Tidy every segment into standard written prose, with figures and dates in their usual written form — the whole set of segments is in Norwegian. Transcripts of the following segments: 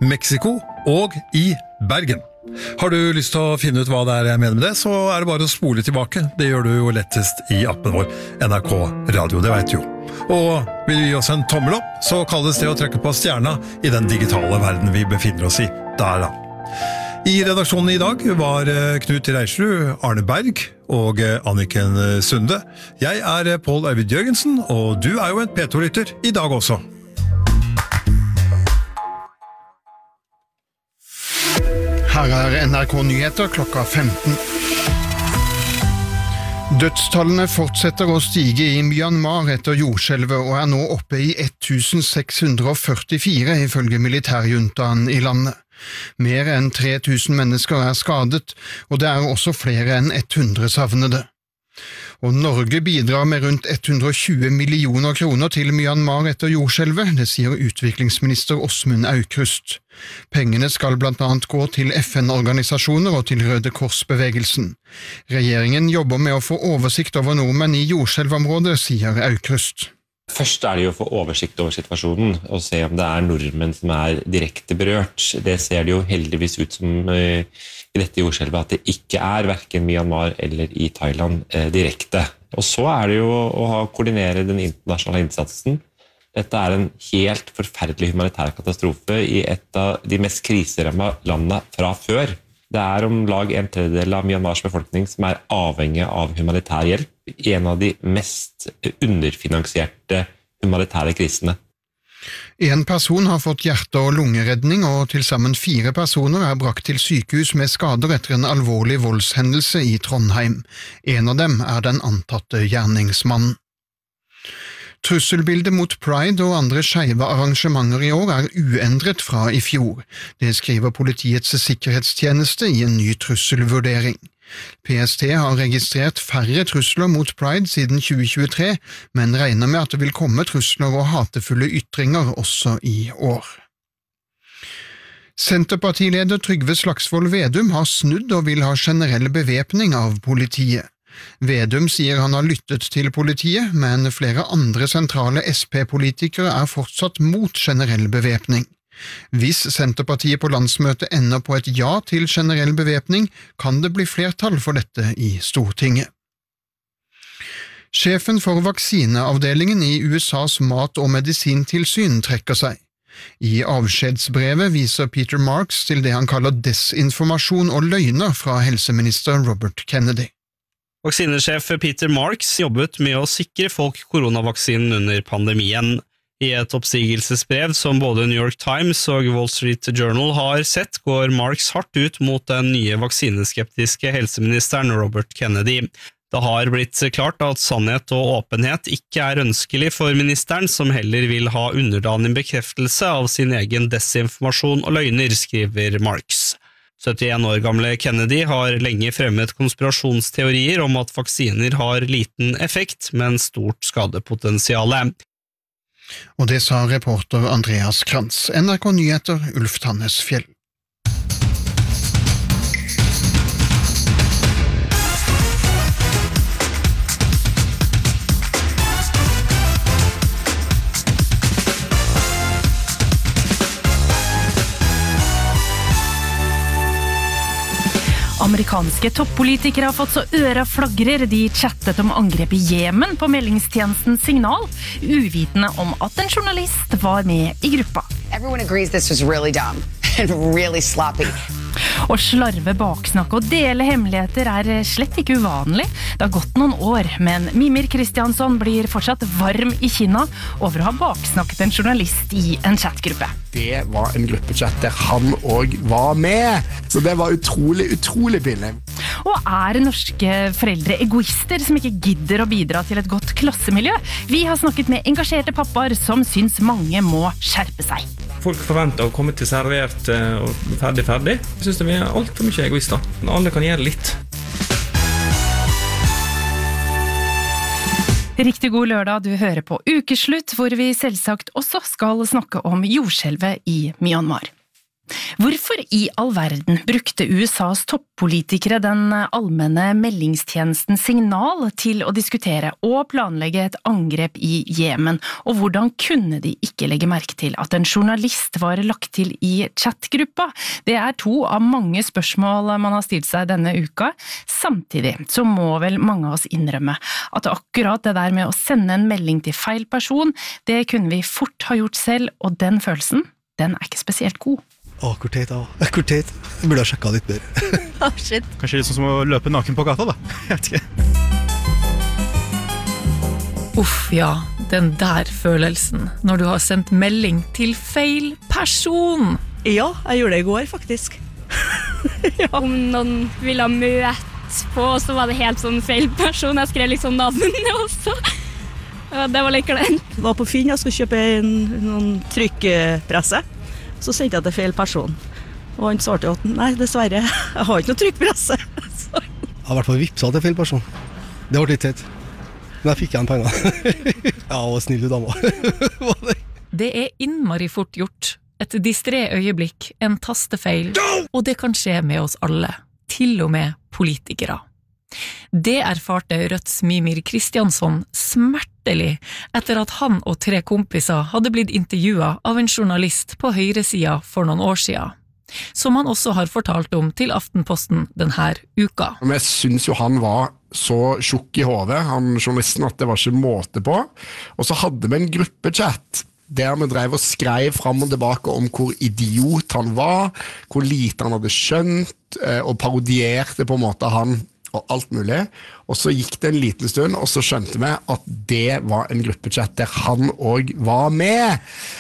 Mexico og i Bergen. Har du lyst til å finne ut hva det jeg mener med det, så det bare å spole tilbake. Det gjør du jo lettest i appen vår, NRK Radio, det vet du jo. Og vil du gi oss en tommel opp, så kalles det å trykke på stjerna i den digitale verden vi befinner oss i. Der da. I redaksjonen i dag var Knut Reisrud, Arne Berg og Anniken Sunde. Jeg Pål Øyvind Jørgensen, og du jo en P2-lytter i dag også. Her NRK Nyheter klokka 15. Dødstallene fortsetter å stige i Myanmar etter jordskjelvet og nå oppe i 1644 ifølge militærjuntaen i landet. Mer enn 3000 mennesker skadet, og det også flere enn 100 savnede. Og Norge bidrar med rundt 120 millioner kroner til Myanmar etter jordskjelvet, det sier utviklingsminister Åsmund Aukrust. Pengene skal blant annet gå til FN-organisasjoner og til Røde Kors-bevegelsen. Regjeringen jobber med å få oversikt over nordmenn i jordskjelvområdet, sier Aukrust. Først det å få oversikt over situasjonen og se om det nordmenn som direkte berørt. Det ser det jo heldigvis ut som i dette jordskjelvet at det ikke hverken Myanmar eller i Thailand direkte. Og så det jo å koordinere den internasjonale innsatsen. Dette en helt forferdelig humanitær katastrofe i et av de mest kriserammede landene fra før. Det om lag 1/3 av Myanmars befolkning som avhengig av humanitær hjelp i en av de mest underfinansierte humanitære krisene. En person har fått hjerte- og lungeredning, og til sammen 4 personer brakt til sykehus med skader etter en alvorlig voldshendelse i Trondheim. En av dem den antatte gjerningsmannen. Trusselbildet mot Pride og andre skeive arrangementer i år uendret fra i fjor. Det skriver Politiets sikkerhetstjeneste i en ny trusselvurdering. PST har registrert færre trusler mot Pride siden 2023, men regner med at det vil komme trusler og hatefulle ytringer også i år. Senterpartileder Trygve Slagsvold Vedum har snudd og vil ha generell bevæpning av politiet. Vedum sier han har lyttet til politiet, men flere andre sentrale SP-politikere fortsatt mot generell bevæpning. Hvis Senterpartiet på landsmøtet ender på et ja til generell bevæpning, kan det bli flertall for dette i Stortinget. Sjefen for vaksineavdelingen i USAs mat- og medisintilsyn trekker seg. I avskjedsbrevet viser Peter Marks til det han kaller desinformasjon og løgner fra helseminister Robert Kennedy. Vaksinesjef Peter Marks jobbet med å sikre folk koronavaksinen under pandemien. I et oppsigelsesbrev som både New York Times og Wall Street Journal har sett, går Marks hardt ut mot den nye vaksineskeptiske helseministeren Robert Kennedy. Det har blitt klart at sannhet og åpenhet ikke ønskelig for ministeren, som heller vil ha underdanig bekreftelse av sin egen desinformasjon og løgner, skriver Marks. 71 år gamle Kennedy har lenge fremmet konspirasjonsteorier om at vaksiner har liten effekt, men stort skadepotensiale. Og det sa reporter Andreas Krantz. NRK Nyheter, Ulf Tannesfjell. Amerikanske toppolitikere har fått så øra flagrer. De chattet om angrep i Jemen på meldingstjenestens signal, uvitende om at en journalist var med i gruppa. Everyone agrees this was really dumb and really sloppy. Å slarve, baksnakke og dele hemmeligheter slett ikke uvanlig. Det har gått noen år, men Mimir Kristiansson blir fortsatt varm i kinna over å ha baksnakket en journalist i en chatgruppe. Det var en gruppechat der han også var med, så det var utrolig billig. Og norske foreldre egoister som ikke gidder å bidra til et godt klassemiljø? Vi har snakket med engasjerte pappaer som syns mange må skjerpe seg. Folk forventer å komme til servert og ferdig. Jeg synes det alt for mye egoister. Alle kan gjøre litt. Riktig god lørdag, du hører på Ukeslutt, hvor vi selvsagt også skal snakke om jordskjelvet i Myanmar. Hvorfor i all verden brukte USAs toppolitikere den allmenne meldingstjenesten Signal til å diskutere og planlegge et angrep i Jemen, og hvordan kunne de ikke legge merke til at en journalist var lagt til i chatgruppa? Det to av mange spørsmål man har stilt seg denne uka. Samtidig så må vel mange av oss innrømme at akkurat det der med å sende en melding til feil person, det kunne vi fort ha gjort selv, og den følelsen, den ikke spesielt god. Hvor teit. Jeg burde ha sjekket litt bedre. Shit. Kanskje litt sånn som å løpe naken på gata da. Jeg vet ikke. Uff, ja, den der følelsen, når du har sendt melding til feil person. Ja, jeg gjorde det i går, faktisk. Ja. Om noen ville møte på, så var det helt sånn feil person. Jeg skrev liksom navnet også. Det var litt kleint. Jeg var på Finn, jeg skulle kjøpe noen trykkpresse. Så sendte jeg til feil person. Og han svarte jo at nei, dessverre, jeg har ikke noe trykkpresse. Jeg har i hvert fall vipset til feil person. Det var litt teit. Men jeg fikk igjen penger. Ja, og snill dame. Det innmari fort gjort. Et distré øyeblikk, en tastefeil, og det kan skje med oss alle. Til og med politikere. Det erfarte Rødts Mímir Kristjánsson smertelig etter at han og 3 kompiser hadde blitt intervjuet av en journalist på høyresida for noen år siden, som han også har fortalt om til Aftenposten denne uka. Jeg synes jo han var så tjukk i hodet, han journalisten, at det var ikke måte på. Og så hadde vi en gruppechat der vi drev og skrev fram og tilbake om hvor idiot han var, hvor lite han hadde skjønt, og parodierte på en måte han og alt mulig, og så gikk det en liten stund, og så skjønte vi at det var en gruppechat der han også var med,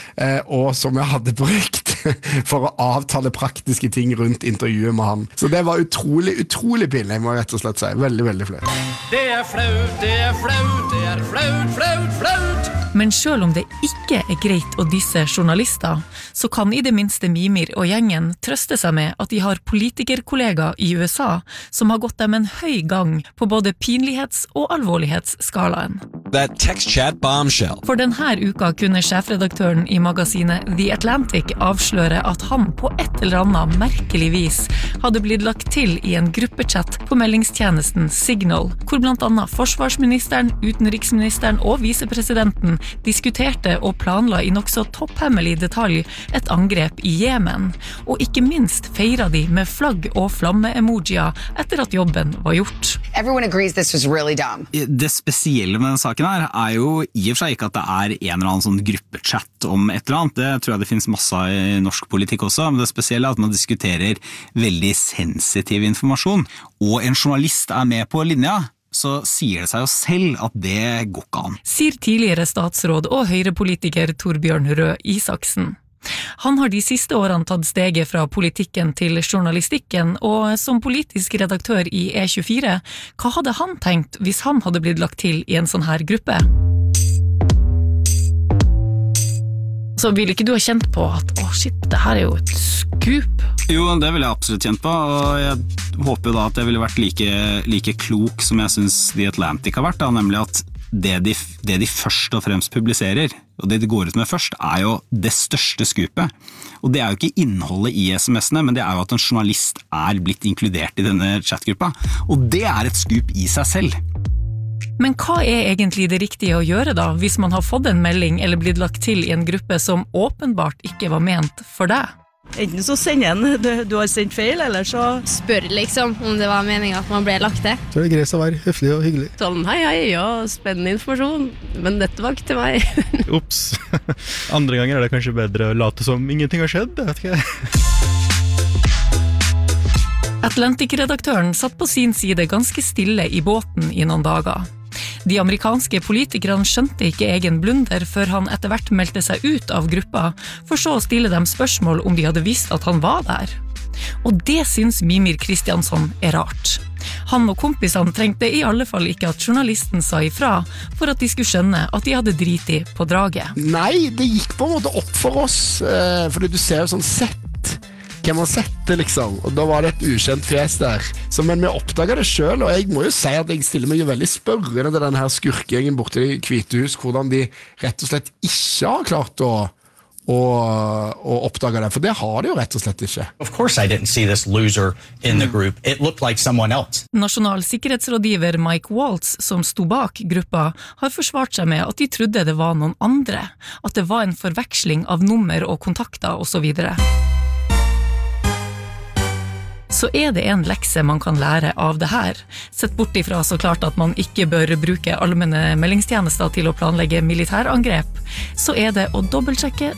og som jeg hadde brukt for å avtale praktiske ting rundt intervjuet med han. Så det var utrolig pinlig, må jeg rett og slett si. Veldig, veldig flaut. Det flaut, det flaut, det flaut, flaut, flaut. Men selv om det ikke greit å disse journalister, så kan i det minste Mímir og gjengen trøste seg med at de har politikerkollegaer i USA som har gått dem en høy gang på både pinlighets- og alvorlighetsskalaen. That text chat bombshell. For denne uka kunne sjefredaktøren i magasinet The Atlantic avsløre at han på et eller annet merkelig vis hadde blitt lagt til i en gruppechat på meldingstjenesten Signal, hvor blant annet forsvarsministeren, utenriksministeren og visepresidenten diskuterte og planla i nokså topphemmelig detalj et angrep i Jemen, og ikke minst feiret de med flagg og flamme-emojier etter at jobben var gjort. Everyone agrees this was really dumb. Det spesielle med denne saken her jo i og for seg ikke at det en eller annen sånn gruppechat om et eller annet, det tror jeg det finnes masse i norsk politikk også, men det spesielle at man diskuterer veldig sensitiv informasjon, og en journalist med på linja, så sier det seg jo selv at det går ikke an. Sier tidligere statsråd og høyrepolitiker Torbjørn Røe Isaksen. Han har de siste årene tatt steget fra politikken til journalistikken, og som politisk redaktør i E24, hva hadde han tenkt hvis han hadde blitt lagt til i en sånn her gruppe? Så vil ikke du ha kjent på at, shit, det her jo et skup? Jo, det vil jeg absolutt kjent på, og jeg håper jo da at jeg ville vært like klok som jeg synes The Atlantic har vært, da, nemlig at det de først og fremst publiserer, og det de går ut med først, jo det største skupet. Og det jo ikke innholdet i SMS-ene, men det jo at en journalist blitt inkludert i denne chatgruppa. Og det et skup i seg selv. Men hva egentlig det riktige å gjøre da, hvis man har fått en melding eller blitt lagt til i en gruppe som åpenbart ikke var ment for deg? Enten så sender en du har sendt feil, eller så spør liksom om det var meningen at man ble lagt til. Så det greit å være høflig og hyggelig. Sånn, hei, ja, spennende informasjon, men dette var ikke til meg. Ups. Andre ganger det kanskje bedre å late som ingenting har skjedd, jeg vet ikke. Atlantic-redaktøren satt på sin side ganske stille i båten i noen dager. De amerikanske politikerne skjønte ikke egen blunder før han etter hvert meldte seg ut av gruppa, for så å stille dem spørsmål om de hadde visst at han var der. Og det synes Mímir Kristjánsson rart. Han og kompisene trengte i alle fall ikke at journalisten sa ifra, for at de skulle skjønne at de hadde driti på draget. Nei, det gikk på en måte opp for oss, fordi du ser jo sånn sett hvem har sett det liksom, og da var det et ukjent fjes der. Men vi oppdaget det selv, og jeg må jo si at jeg stiller meg jo veldig spørrende til denne her skurkegjengen borte i Hvite hus, hvordan de rett og slett ikke har klart å og oppdage det, for det har de jo rett og slett ikke. Of course I didn't see this loser in the group. It looked like someone else. Nasjonal sikkerhetsrådgiver Mike Waltz, som sto bak gruppa, har forsvart seg med at de trodde det var noen andre, at det var en forveksling av nummer og kontakter og så videre. Så det en lekse man kan lære av det her. Sett bort ifra så klart at man ikke bør bruke allmenne meldingstjenester til å planlegge militærangrep, så det å dobbeltsjekke.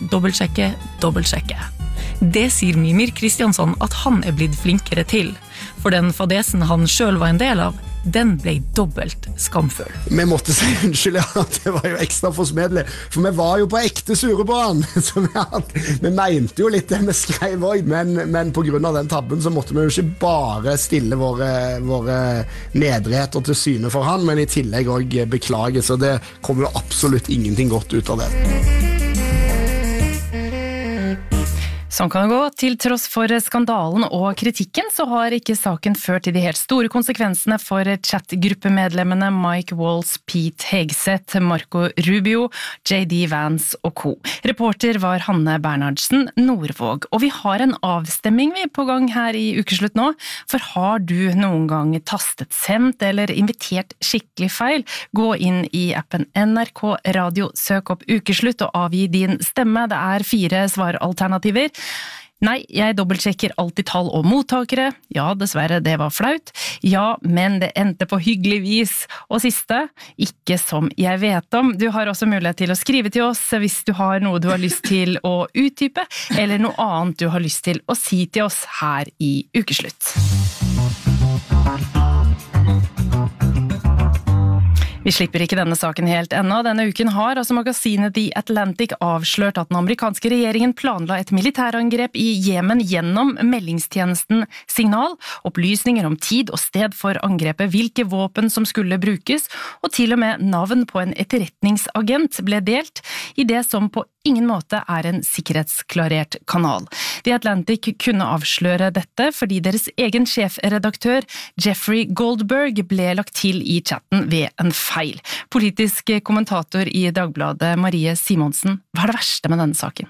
Det sier Mimir Kristiansson at han blitt flinkere til, for den fadesen han selv var en del av, den ble dobbelt skamfull. Vi måtte si unnskyld, det var jo ekstra forsmedelig, for vi var jo på ekte sure på han. Så vi mente jo litt det vi skrev også, men på grunn av den tabben så måtte vi jo ikke bare stille våre nedretter til syne for han, men i tillegg også beklage, så det kom jo absolutt ingenting godt ut av det. Sånn kan det gå. Til tross for skandalen og kritikken, så har ikke saken ført til de helt store konsekvensene for chatgruppemedlemmene Mike Waltz, Pete Hegseth, Marco Rubio, J.D. Vance og co. Reporter var Hanne Bernhardsen Nordvåg. Og vi har en avstemming på gang her i Ukeslutt nå, for har du noen gang tastet sendt eller invitert skikkelig feil? Gå inn i appen NRK Radio, søk opp Ukeslutt og avgi din stemme. Det 4 svaralternativer. Nei, jeg dobbeltsjekker alltid tall og mottakere. Ja, dessverre, det var flaut. Ja, men det endte på hyggelig vis. Og siste, ikke som jeg vet om. Du har også mulighet til å skrive til oss hvis du har noe du har lyst til å utdype, eller noe annet du har lyst til å si til oss her i Ukeslutt. Vi slipper ikke denne saken helt ennå. Denne uken har magasinet The Atlantic avslørt at den amerikanske regjeringen planla et militærangrep i Jemen gjennom meldingstjenesten Signal, opplysninger om tid og sted for angrepet, hvilke våpen som skulle brukes, og til og med navn på en etterretningsagent ble delt i det som på ingen måte en sikkerhetsklarert kanal. The Atlantic kunne avsløre dette fordi deres egen sjefredaktør Jeffrey Goldberg ble lagt til i chatten ved en feil. Politisk kommentator i Dagbladet Marie Simonsen, hva det verste med denne saken?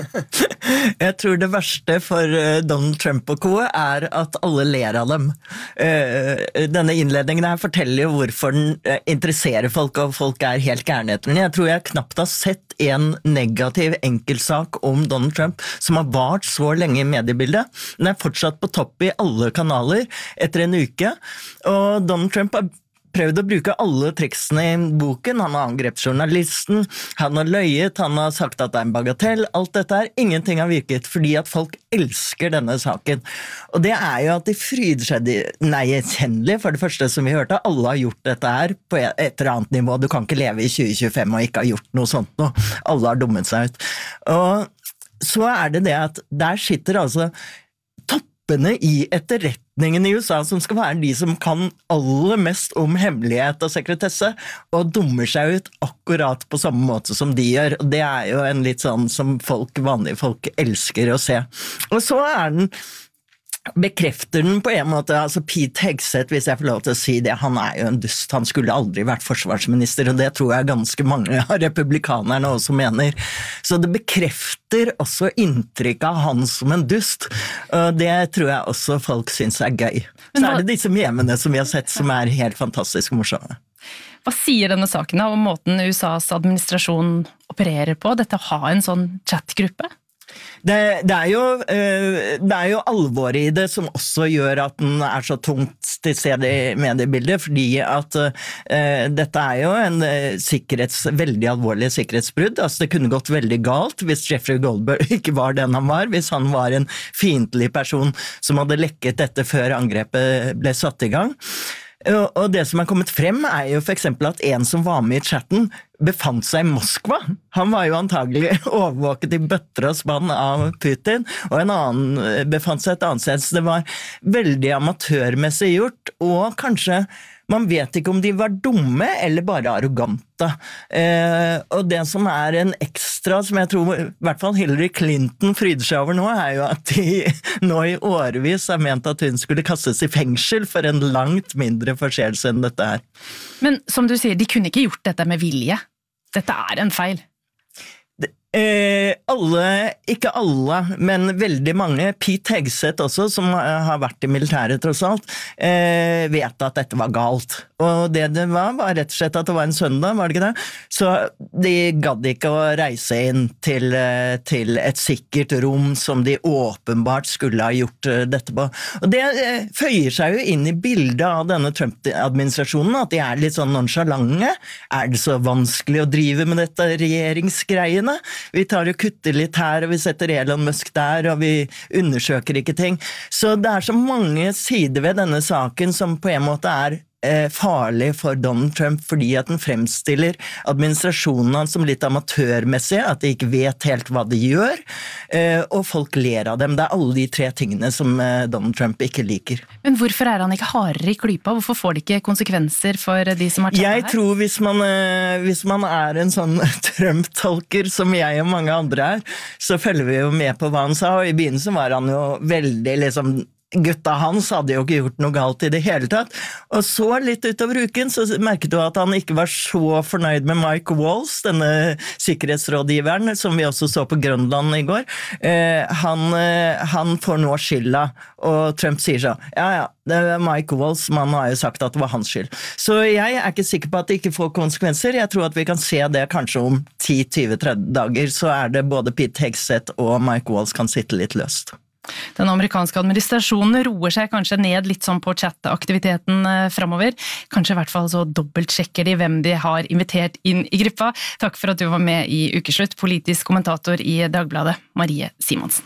Jeg tror det verste for Donald Trump og co. At alle ler av dem. Denne innledningen her forteller jo hvorfor den interesserer folk, og folk helt gærne etter den. Jeg tror jeg knapt har sett en negativ enkeltsak om Donald Trump som har vart så lenge i mediebildet. Den fortsatt på topp i alle kanaler etter en uke, og Donald Trump har prøvd å bruke alle triksene i boken. Han har angrepet journalisten, han har løyet, han har sagt at det en bagatell. Alt dette ingenting har virket, fordi at folk elsker denne saken. Og det jo at de fryder seg gjenkjennelig, for det første som vi hørte, alle har gjort dette her på et eller annet nivå. Du kan ikke leve i 2025 og ikke ha gjort noe sånt nå. Alle har dummet seg ut. Og så det at der sitter toppene i etterretningen i USA, som skal være de som kan aller mest om hemmelighet og sekretesse, og dummer seg ut akkurat på samme måte som de gjør. Og det jo en litt sånn som vanlige folk elsker å se. Og så den bekrefter den på en måte, Pete Hegseth, hvis jeg får lov til å si det, han jo en dust, han skulle aldri vært forsvarsminister, og det tror jeg ganske mange av republikanerne også mener. Så det bekrefter også inntrykket av han som en dust, og det tror jeg også folk synes gøy. Så det disse memene som vi har sett som helt fantastisk morsomme. Hva sier denne saken om måten USAs administrasjon opererer på, dette å ha en sånn chatgruppe? Det jo alvoret i det som også gjør at den så tungt til stede i mediebildet, fordi at dette jo en veldig alvorlig sikkerhetsbrudd. Det kunne gått veldig galt hvis Jeffrey Goldberg ikke var den han var, hvis han var en fiendtlig person som hadde lekket dette før angrepet ble satt i gang. Og det som kommet frem jo for eksempel at en som var med i chatten befant seg i Moskva. Han var jo antagelig overvåket i bøtter og spann av Putin, og en annen befant seg et annet sted. Så det var veldig amatørmessig gjort, og kanskje man vet ikke om de var dumme eller bare arrogante. Og det som en ekstra, som jeg tror i hvert fall Hillary Clinton fryder seg over nå, jo at de nå i årevis har ment at hun skulle kastes i fengsel for en langt mindre forseelse enn dette her. Men som du sier, de kunne ikke gjort dette med vilje. Dette en feil. Ikke alle, men veldig mange. Pete Hegseth også, som har vært i militæret tross alt, vet at dette var galt. Og det var rett og slett at det var en søndag, var det ikke det? Så de gadd ikke å reise inn til et sikkert rom som de åpenbart skulle ha gjort dette på. Og det føyer seg jo inn i bildet av denne Trump-administrasjonen, at de litt sånn nonchalange. Det så vanskelig å drive med dette regjeringsgreiene? Vi tar og kutter litt her, og vi setter Elon Musk der, og vi undersøker ikke ting. Så det så mange sider ved denne saken som på en måte farlig for Donald Trump, fordi at den fremstiller administrasjonen som litt amatørmessig, at de ikke vet helt hva de gjør, og folk ler av dem. Det alle de 3 tingene som Donald Trump ikke liker. Men hvorfor han ikke hardere i klypa? Hvorfor får det ikke konsekvenser for de som har tatt det her? Jeg tror hvis man en sånn Trump-tolker som jeg og mange andre så følger vi jo med på hva han sa, og i begynnelsen var han jo veldig gutta hans hadde jo ikke gjort noe galt i det hele tatt, og så litt utover uken så merket du at han ikke var så fornøyd med Mike Waltz, denne sikkerhetsrådgiveren som vi også så på Grønland i går. Han får nå skylda, og Trump sier så, ja, det Mike Waltz, man har jo sagt at det var hans skyld. Så jeg ikke sikker på at det ikke får konsekvenser. Jeg tror at vi kan se det kanskje om 10-20-30 dager, så det både Pete Hegseth og Mike Waltz kan sitte litt løst. Den amerikanske administrasjonen roer seg kanskje ned litt sånn på chat-aktiviteten fremover. Kanskje I hvert fall så dobbeltsjekker de hvem de har invitert inn I gruppa. Takk for at du var med I Ukeslutt, politisk kommentator I Dagbladet, Marie Simonsen.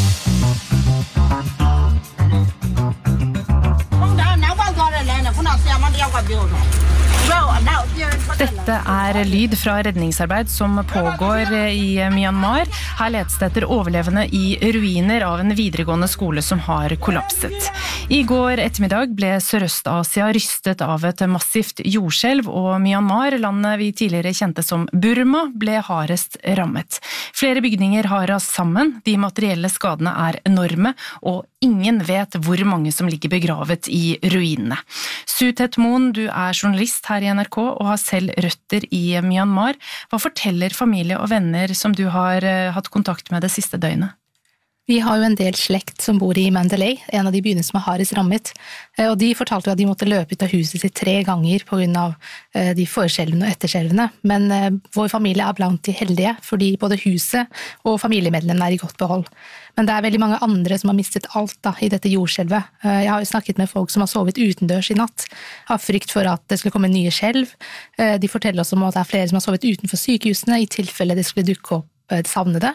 Dette lyd fra redningsarbeid som pågår I Myanmar. Her letes det etter overlevende I ruiner av en videregående skole som har kollapset. I går ettermiddag ble Sørøst-Asia rystet av et massivt jordskjelv, og Myanmar, landet vi tidligere kjente som Burma, ble hardest rammet. Flere bygninger har rast sammen, de materielle skadene enorme, og ingen vet hvor mange som ligger begravet I ruinene. Sutet Moen, du journalist her I NRK og har selv røtter I Myanmar. Hva forteller familie og venner som du har hatt kontakt med det siste døgnet? Vi har jo en del slekt som bor I Mandalay, en av de byene som hardest rammet, og de fortalte jo at de måtte løpe ut av huset sitt 3 ganger på grunn av de forskjellene og etterskjelvene, men vår familie blant de heldige, fordi både huset og familiemedlemmene I godt behold. Men det veldig mange andre som har mistet alt I dette jordskjelvet. Jeg har jo snakket med folk som har sovet utendørs I natt, har frykt for at det skulle komme nye skjelv. De forteller oss om at det flere som har sovet utenfor sykehusene I tilfelle det skulle dukke opp savnede.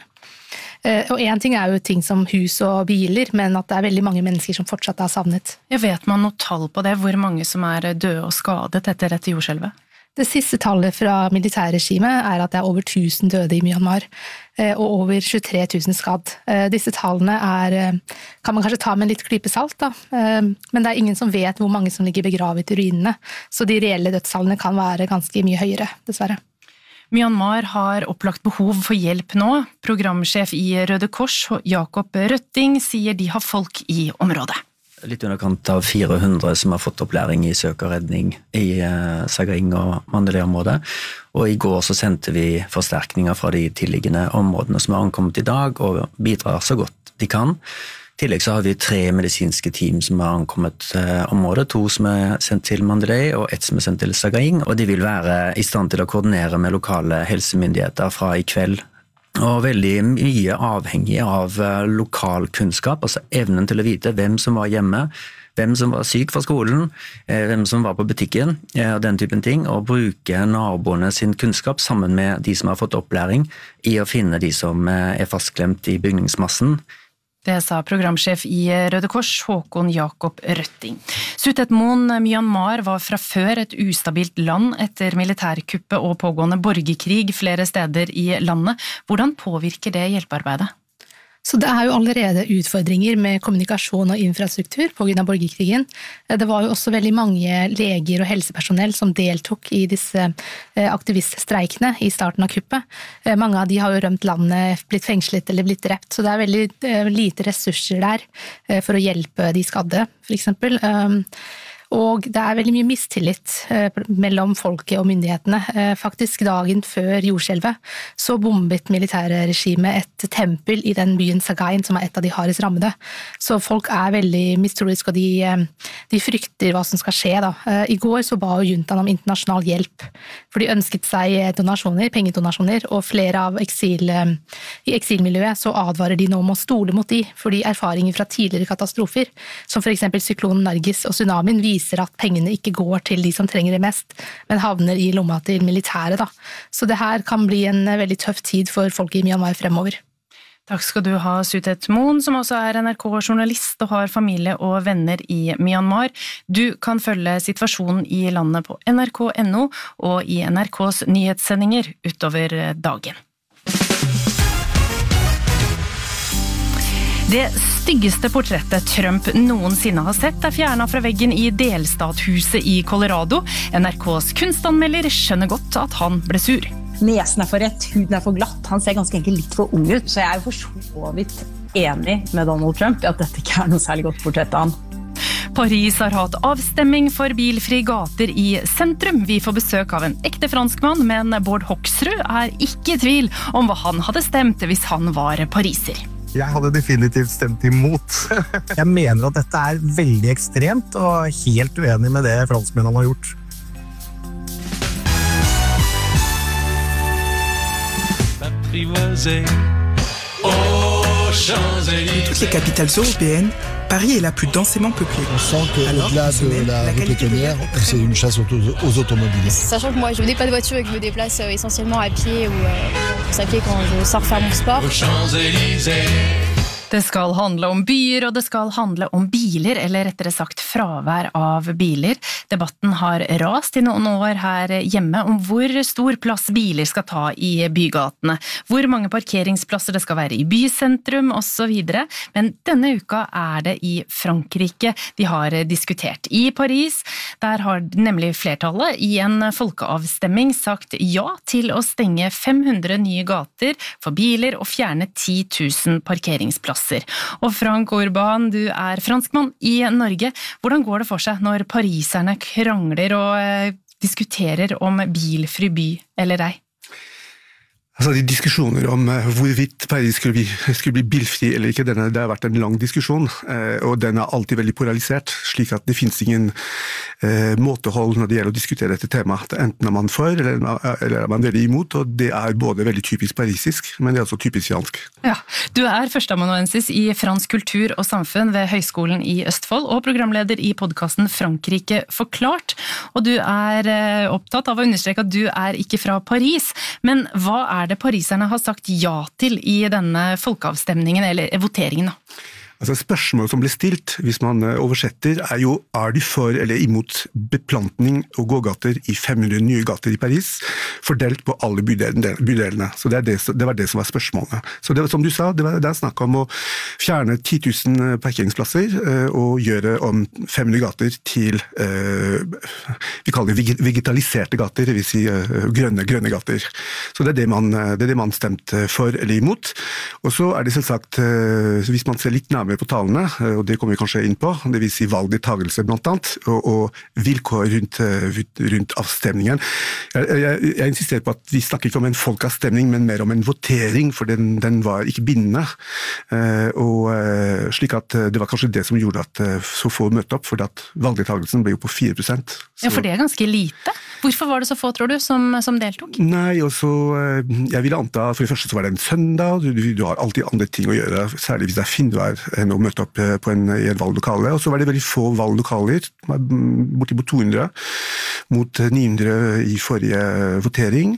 Og en ting jo ting som hus og biler, men at det veldig mange mennesker som fortsatt savnet. Jeg vet man noe tall på det, hvor mange som døde og skadet etter dette jordskjelvet? Det siste tallet fra militærregimet at det over 1000 døde I Myanmar, og over 23 000 skadd. Disse tallene kan man kanskje ta med en litt klype salt, da. Men det ingen som vet hvor mange som ligger begravet I ruinene, så de reelle dødstallene kan være ganske mye høyere, dessverre. Myanmar har opplagt behov for hjelp nå. Programsjef I Røde Kors, Jakob Røtting, sier de har folk I området. Litt underkant av 400 som har fått opplæring I søk og redning I Sagaing og Mandalay-området. Og I går så sendte vi forsterkninger fra de tilliggende områdene som har ankommet I dag, og bidrar så godt de kan. I tillegg så har vi 3 medisinske team som har ankommet området, 2 som sendt til Mandalay og 1 som sendt til Sagaing, og de vil være I stand til å koordinere med lokale helsemyndigheter fra I kveld. Og veldig mye avhengig av lokal kunnskap, altså evnen til å vite hvem som var hjemme, hvem som var syk fra skolen, hvem som var på butikken, og den typen ting, og bruke naboene sin kunnskap sammen med de som har fått opplæring I å finne de som fastklemt I bygningsmassen. Det sa programsjef I Røde Kors, Håkon Jakob Røtting. Sutet Moen, Myanmar var fra før et ustabilt land etter militærkuppet og pågående borgerkrig flere steder I landet. Hvordan påvirker det hjelpearbeidet? Så det jo allerede utfordringer med kommunikasjon og infrastruktur på grunn av borgerkrigen. Det var jo også veldig mange leger og helsepersonell som deltok I disse aktiviststreikene I starten av kuppet. Mange av de har jo rømt landet, blitt fengslet eller blitt drept, så det veldig lite ressurser der for å hjelpe de skadde, for eksempel. Og det veldig mye mistillit mellom folket og myndighetene. Faktisk dagen før jordskjelvet så bombet militærregimet et tempel i den byen Sagaing, som et av de hardest rammede. Så folk veldig mistroiske, og de frykter hva som skal skje da. I går så ba juntaen om internasjonal hjelp, for de ønsket seg donasjoner, pengedonasjoner, og flere av i eksilmiljøet så advarer de nå om å stole mot de, fordi erfaringer fra tidligere katastrofer, som for eksempel syklonen Nargis og tsunamien, viser at pengene ikke går til de som trenger det mest, men havner i lomma til militæret da. Så det her kan bli en veldig tøff tid for folk i Myanmar fremover. Takk skal du ha, Sutet Moen, som også NRK-journalist og har familie og venner i Myanmar. Du kan følge situasjonen i landet på nrk.no og i NRKs nyhetssendinger utover dagen. Det styggeste portrettet Trump noensinne har sett fjernet fra veggen i delstathuset i Colorado. NRKs kunstanmelder skjønner godt at han ble sur. Nesen for rett, huden for glatt, han ser ganske enkelt litt for ung ut, så jeg jo for så vidt enig med Donald Trump i at dette ikke noe særlig godt portrett av han. Paris har hatt avstemming for bilfri gater i sentrum. Vi får besøk av en ekte franskmann, men Bård Hoksrud ikke i tvil om hva han hadde stemt hvis han var pariser. Jeg hadde definitivt stemt imot. Jeg mener at dette veldig ekstremt, og helt uenig med det franskmennene har gjort. De toutes les capitales européennes, Paris est la plus densément peuplée. On sent qu'au-delà de la rue pétonnière, c'est une chasse aux automobilistes. Sachant que moi, je n'ai pas de voiture et que je me déplace essentiellement à pied ou à pied quand je sors faire mon sport. Det skal handle om byer, og det skal handle om biler, eller rettere sagt fravær av biler. Debatten har rast i noen år her hjemme om hvor stor plass biler skal ta i bygatene, hvor mange parkeringsplasser det skal være i bysentrum, og så videre. Men denne uka det i Frankrike de har diskutert. I Paris, der har nemlig flertallet i en folkeavstemming sagt ja til å stenge 500 nye gater for biler og fjerne 10 000 parkeringsplasser. Og Frank Orban, du franskmann i Norge. Hvordan går det for seg når pariserne krangler og diskuterer om bilfri by eller ei? Altså, de diskusjoner om hvorvidt Paris skulle bli bilfri eller ikke, det har vært en lang diskusjon, og den alltid veldig polarisert, slik at det finnes ingen måtehold når det gjelder å diskutere dette temaet. Enten man for, eller man veldig imot, og det både veldig typisk parisisk, men det også typisk fransk. Ja, du førsteamanuensis i fransk kultur og samfunn ved Høgskolen i Østfold, og programleder i podcasten Frankrike forklart, og du opptatt av å understreke at du ikke fra Paris, men hva det pariserne har sagt ja til i denne folkeavstemningen eller voteringen da? Altså spørsmålet som ble stilt, hvis man oversetter, jo, de for eller imot beplantning og gågater i 500 nye gater i Paris, fordelt på alle bydelene. Så det var det som var spørsmålet. Så det var, som du sa, det var snakk om å fjerne 10 000 parkeringsplasser og gjøre om 500 gater til, vi kaller det vegetaliserte gater, det vil si grønne gater. Så det det man stemte for eller imot. Og så det selvsagt, hvis man ser litt nærmere på tallene, og det kommer vi kanskje inn på, det vil si valgdeltagelse blant annet, og vilkår rundt avstemningen. Jeg insisterer på at vi snakker ikke om en folkeavstemning, men mer om en votering, for den var ikke bindende, og slik at det var kanskje det som gjorde at så få møtte opp, for at valgdeltagelsen ble jo på 4%. Ja, for det ganske lite. Hvorfor var det så få, tror du, som deltok? Nei, også, jeg ville anta, for det første så var det en søndag, du har alltid andre ting å gjøre, særlig hvis det finvær enn å møte opp i et valglokale, og så var det veldig få valglokaler, bortimot 200, mot 900 i forrige votering,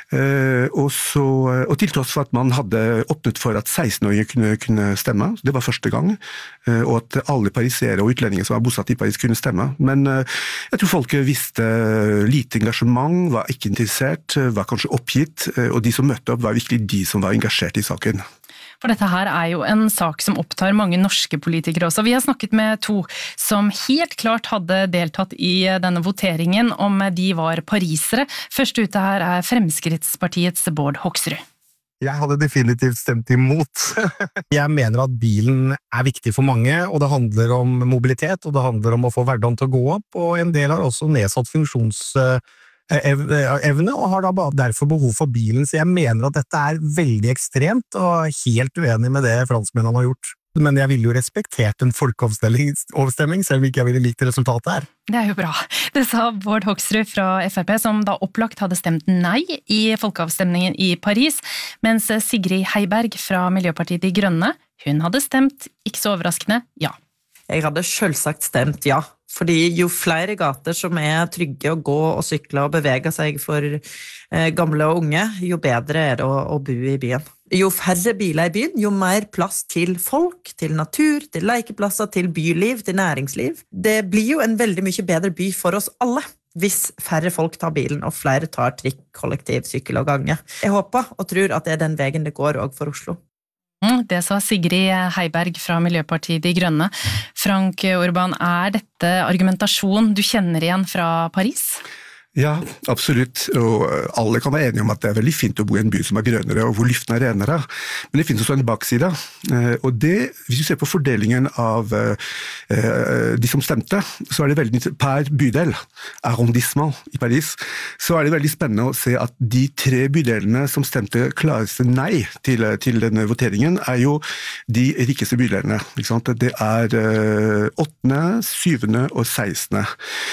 og til tross for at man hadde åpnet for at 16-åringer kunne stemme, det var første gang, og at alle parisere og utlendinger som var bosatt i Paris kunne stemme, men jeg tror folk visste lite engasjement, var ikke interessert, var kanskje oppgitt, og de som møtte opp var virkelig de som var engasjert i saken. For dette her jo en sak som opptar mange norske politikere også. Vi har snakket med to som helt klart hadde deltatt i denne voteringen om de var parisere. Først ute her Fremskrittspartiets Bård Hoksrud. Jeg hadde definitivt stemt imot. Jeg mener at bilen er viktig for mange, og det handler om mobilitet, og det handler om å få hverdagen til å gå opp, og en del har også nedsatt funksjonsevne, og har da derfor behov for bilen, så jeg mener at dette er veldig ekstremt, og helt uenig med det franskmennene har gjort. Men jeg ville jo respektert en folkeavstemning, selv om ikke jeg ville likt resultatet her. Det er jo bra. Det sa Bård Hoksrud fra FrP, som da opplagt hadde stemt nei i folkeavstemningen i Paris, mens Sigrid Heiberg fra Miljøpartiet De Grønne, hun hadde stemt, ikke så overraskende, ja. Jeg hadde selvsagt stemt ja, fordi jo flere gater som er trygge å gå og sykle og bevege seg for gamle og unge, jo bedre er det å bo i byen. Jo færre biler i byen, jo mer plass til folk, til natur, til lekeplasser, til byliv, til næringsliv. Det blir jo en veldig mye bedre by for oss alle, hvis færre folk tar bilen og flere tar trikk, kollektiv, sykkel og gange. Jeg håper og tror at det er den veien det går også for Oslo. Det sa Sigrid Heiberg fra Miljøpartiet De Grønne. Frank Orban, er dette argumentasjon du kjenner igjen fra Paris? Ja, absolutt, og alle kan være enige om at det er veldig fint å bo i en by som er grønnere, og hvor luften er renere, men det finnes også en bakside, og det, hvis du ser på fordelingen av de som stemte, så er det veldig, per bydel, arrondissement i Paris, så er det veldig spennende å se at de 3 bydelene som stemte klareste nei til denne voteringen, er jo de rikeste bydelene, ikke sant? Det er 8., 7. og 16.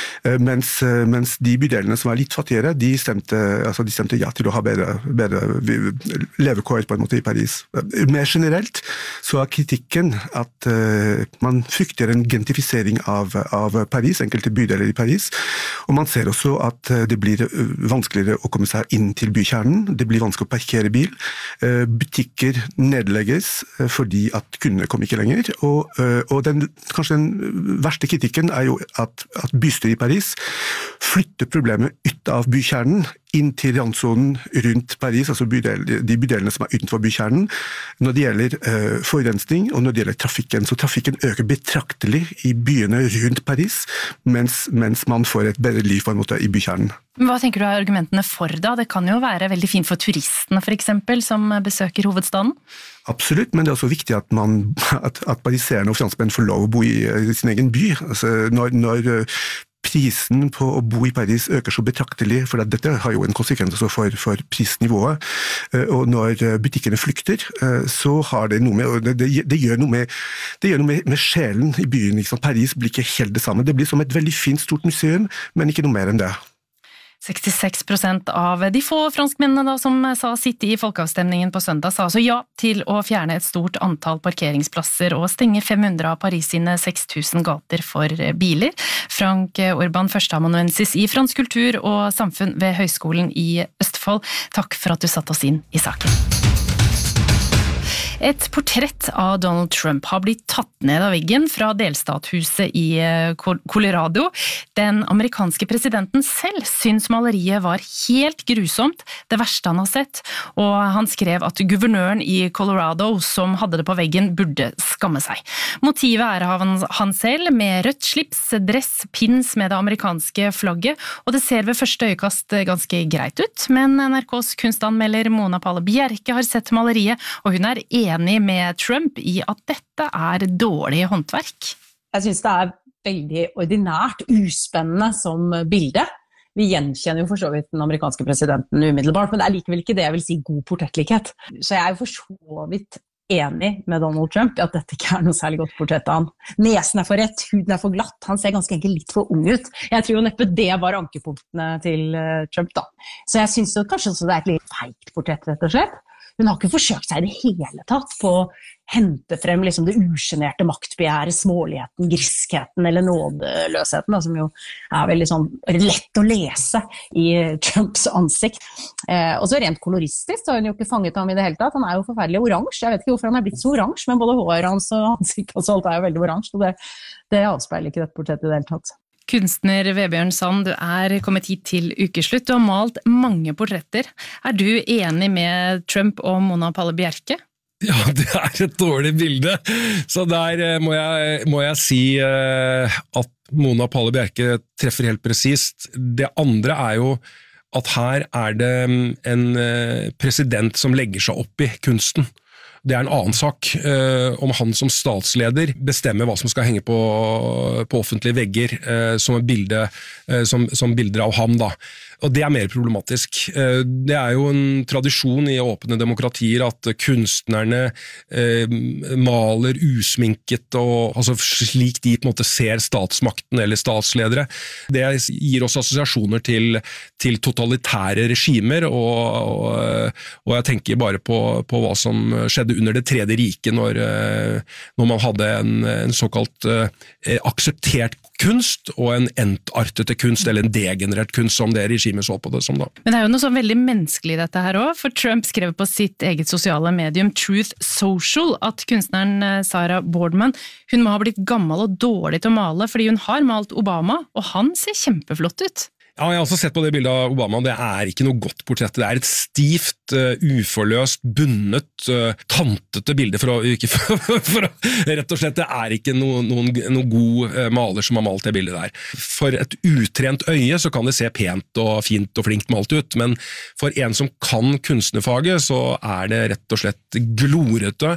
Mens de bydelene som er litt fattigere, de stemte ja til å ha bedre levekår på en måte i Paris. Mer generelt så er kritikken at man frykter en gentrifisering av Paris, enkelte bydeler i Paris, og man ser også at det blir vanskeligere å komme seg inn til bykjernen, det blir vanskelig å parkere bil, butikker nedlegges fordi at kundene kom ikke lenger, og kanskje den verste kritikken er jo at bystyret i Paris flytter problemet ut av bykjernen inn til randsonen rundt Paris, altså de bydelene som er utenfor bykjernen, når det gjelder forurensning og når det gjelder trafikken. Så trafikken øker betraktelig i byene rundt Paris, mens man får et bedre liv på en måte i bykjernen. Hva tenker du er argumentene for da? Det kan jo være veldig fint for turistene for eksempel, som besøker hovedstaden. Absolutt, men det er også viktig at pariserene og franskmenn får lov å bo i sin egen by. Altså, når prisen på å bo i Paris øker så betraktelig, for dette har jo en konsekvens for prisnivået, og når butikkene flykter, så har det noe med, det gjør noe med sjelen i byen. Liksom. Paris blir ikke helt det samme. Det blir som et veldig fint, stort museum, men ikke noe mer enn det. 66% av de få franskmennene da, som sa sitt i folkeavstemningen på søndag, sa altså ja til å fjerne et stort antall parkeringsplasser og stenge 500 av Paris sine 6000 gater for biler. Frank Orban, førsteamanuensis i fransk kultur og samfunn ved Høgskolen i Østfold, takk for at du satte oss inn i saken. Et portrett av Donald Trump har blitt tatt ned av veggen fra delstatshuset i Colorado. Den amerikanske presidenten selv syns maleriet var helt grusomt, det verste han har sett, og han skrev at guvernøren i Colorado som hadde det på veggen burde skamme seg. Motivet er av han selv, med rødt slips, dress, pins med det amerikanske flagget, og det ser ved første øyekast ganske greit ut, men NRKs kunstanmelder Mona Palle Bjerke har sett maleriet, og hun er enig med Trump i at dette er dårlig håndverk. Jeg synes det er veldig ordinært, uspennende som bilde. Vi gjenkjenner jo for så vidt den amerikanske presidenten umiddelbart, men det er likevel ikke det jeg vil si god portrettlikhet. Så jeg er jo for så vidt enig med Donald Trump i at dette ikke er noe særlig godt portrett av han. Nesen er for rett, huden er for glatt, han ser ganske enkelt litt for ung ut. Jeg tror jo neppe det var ankepunktene til Trump da. Så jeg synes jo kanskje også det er et litt feigt portrett rett og slett. Hun har ikke forsøkt seg i det hele tatt på å hente frem liksom det usjenerte maktbegjæret, småligheten, griskheten eller nådeløsheten, som jo er veldig sånn lett å lese i Trumps ansikt. Og så rent koloristisk så har hun jo ikke fanget ham i det hele tatt. Han er jo forferdelig oransje. Jeg vet ikke hvorfor han er blitt så oransje, men både håret hans og ansiktet og alt er jo veldig oransje, og det avspeiler ikke dette portrettet i det hele tatt. Kunstner Vebjørn Sand, du er kommet hit til ukeslutt. Du har malt mange portretter. Er du enig med Trump og Mona Palle Bjerke? Ja, det er et dårlig bilde. Så der må jeg si at Mona Palle Bjerke treffer helt presist. Det andre er jo at her det en president som legger seg opp i kunsten. Det en annen sak om han som statsleder bestemmer hva som skal henge på offentlige vegger som bilder av ham da. Og det mer problematisk. Det jo en tradisjon i åpne demokratier at kunstnerne maler usminket, og, altså slik de på en måte ser statsmakten eller statsledere. Det gir oss assosiasjoner til totalitære regimer, og jeg tenker bare på hva som skjedde under det tredje riket, når man hadde en såkalt akseptert kunst, og en entartete kunst, eller en degenerert kunst, som det regimet så på det som da. Men det jo noe så veldig menneskelig i dette her også, for Trump skrev på sitt eget sosiale medium Truth Social at kunstneren Sarah Boardman, hun må ha blitt gammel og dårlig til å male, fordi hun har malt Obama, og han ser kjempeflott ut. Ja, jeg har også sett på det bildet av Obama, det ikke noe godt portrett, det et stivt, uforløst, bundet, kantete bilde, rett og slett, det ikke noen god maler som har malt det bildet der. For et utrent øye så kan det se pent og fint og flinkt malt ut, men for en som kan kunstnerfaget, så det rett og slett glorete,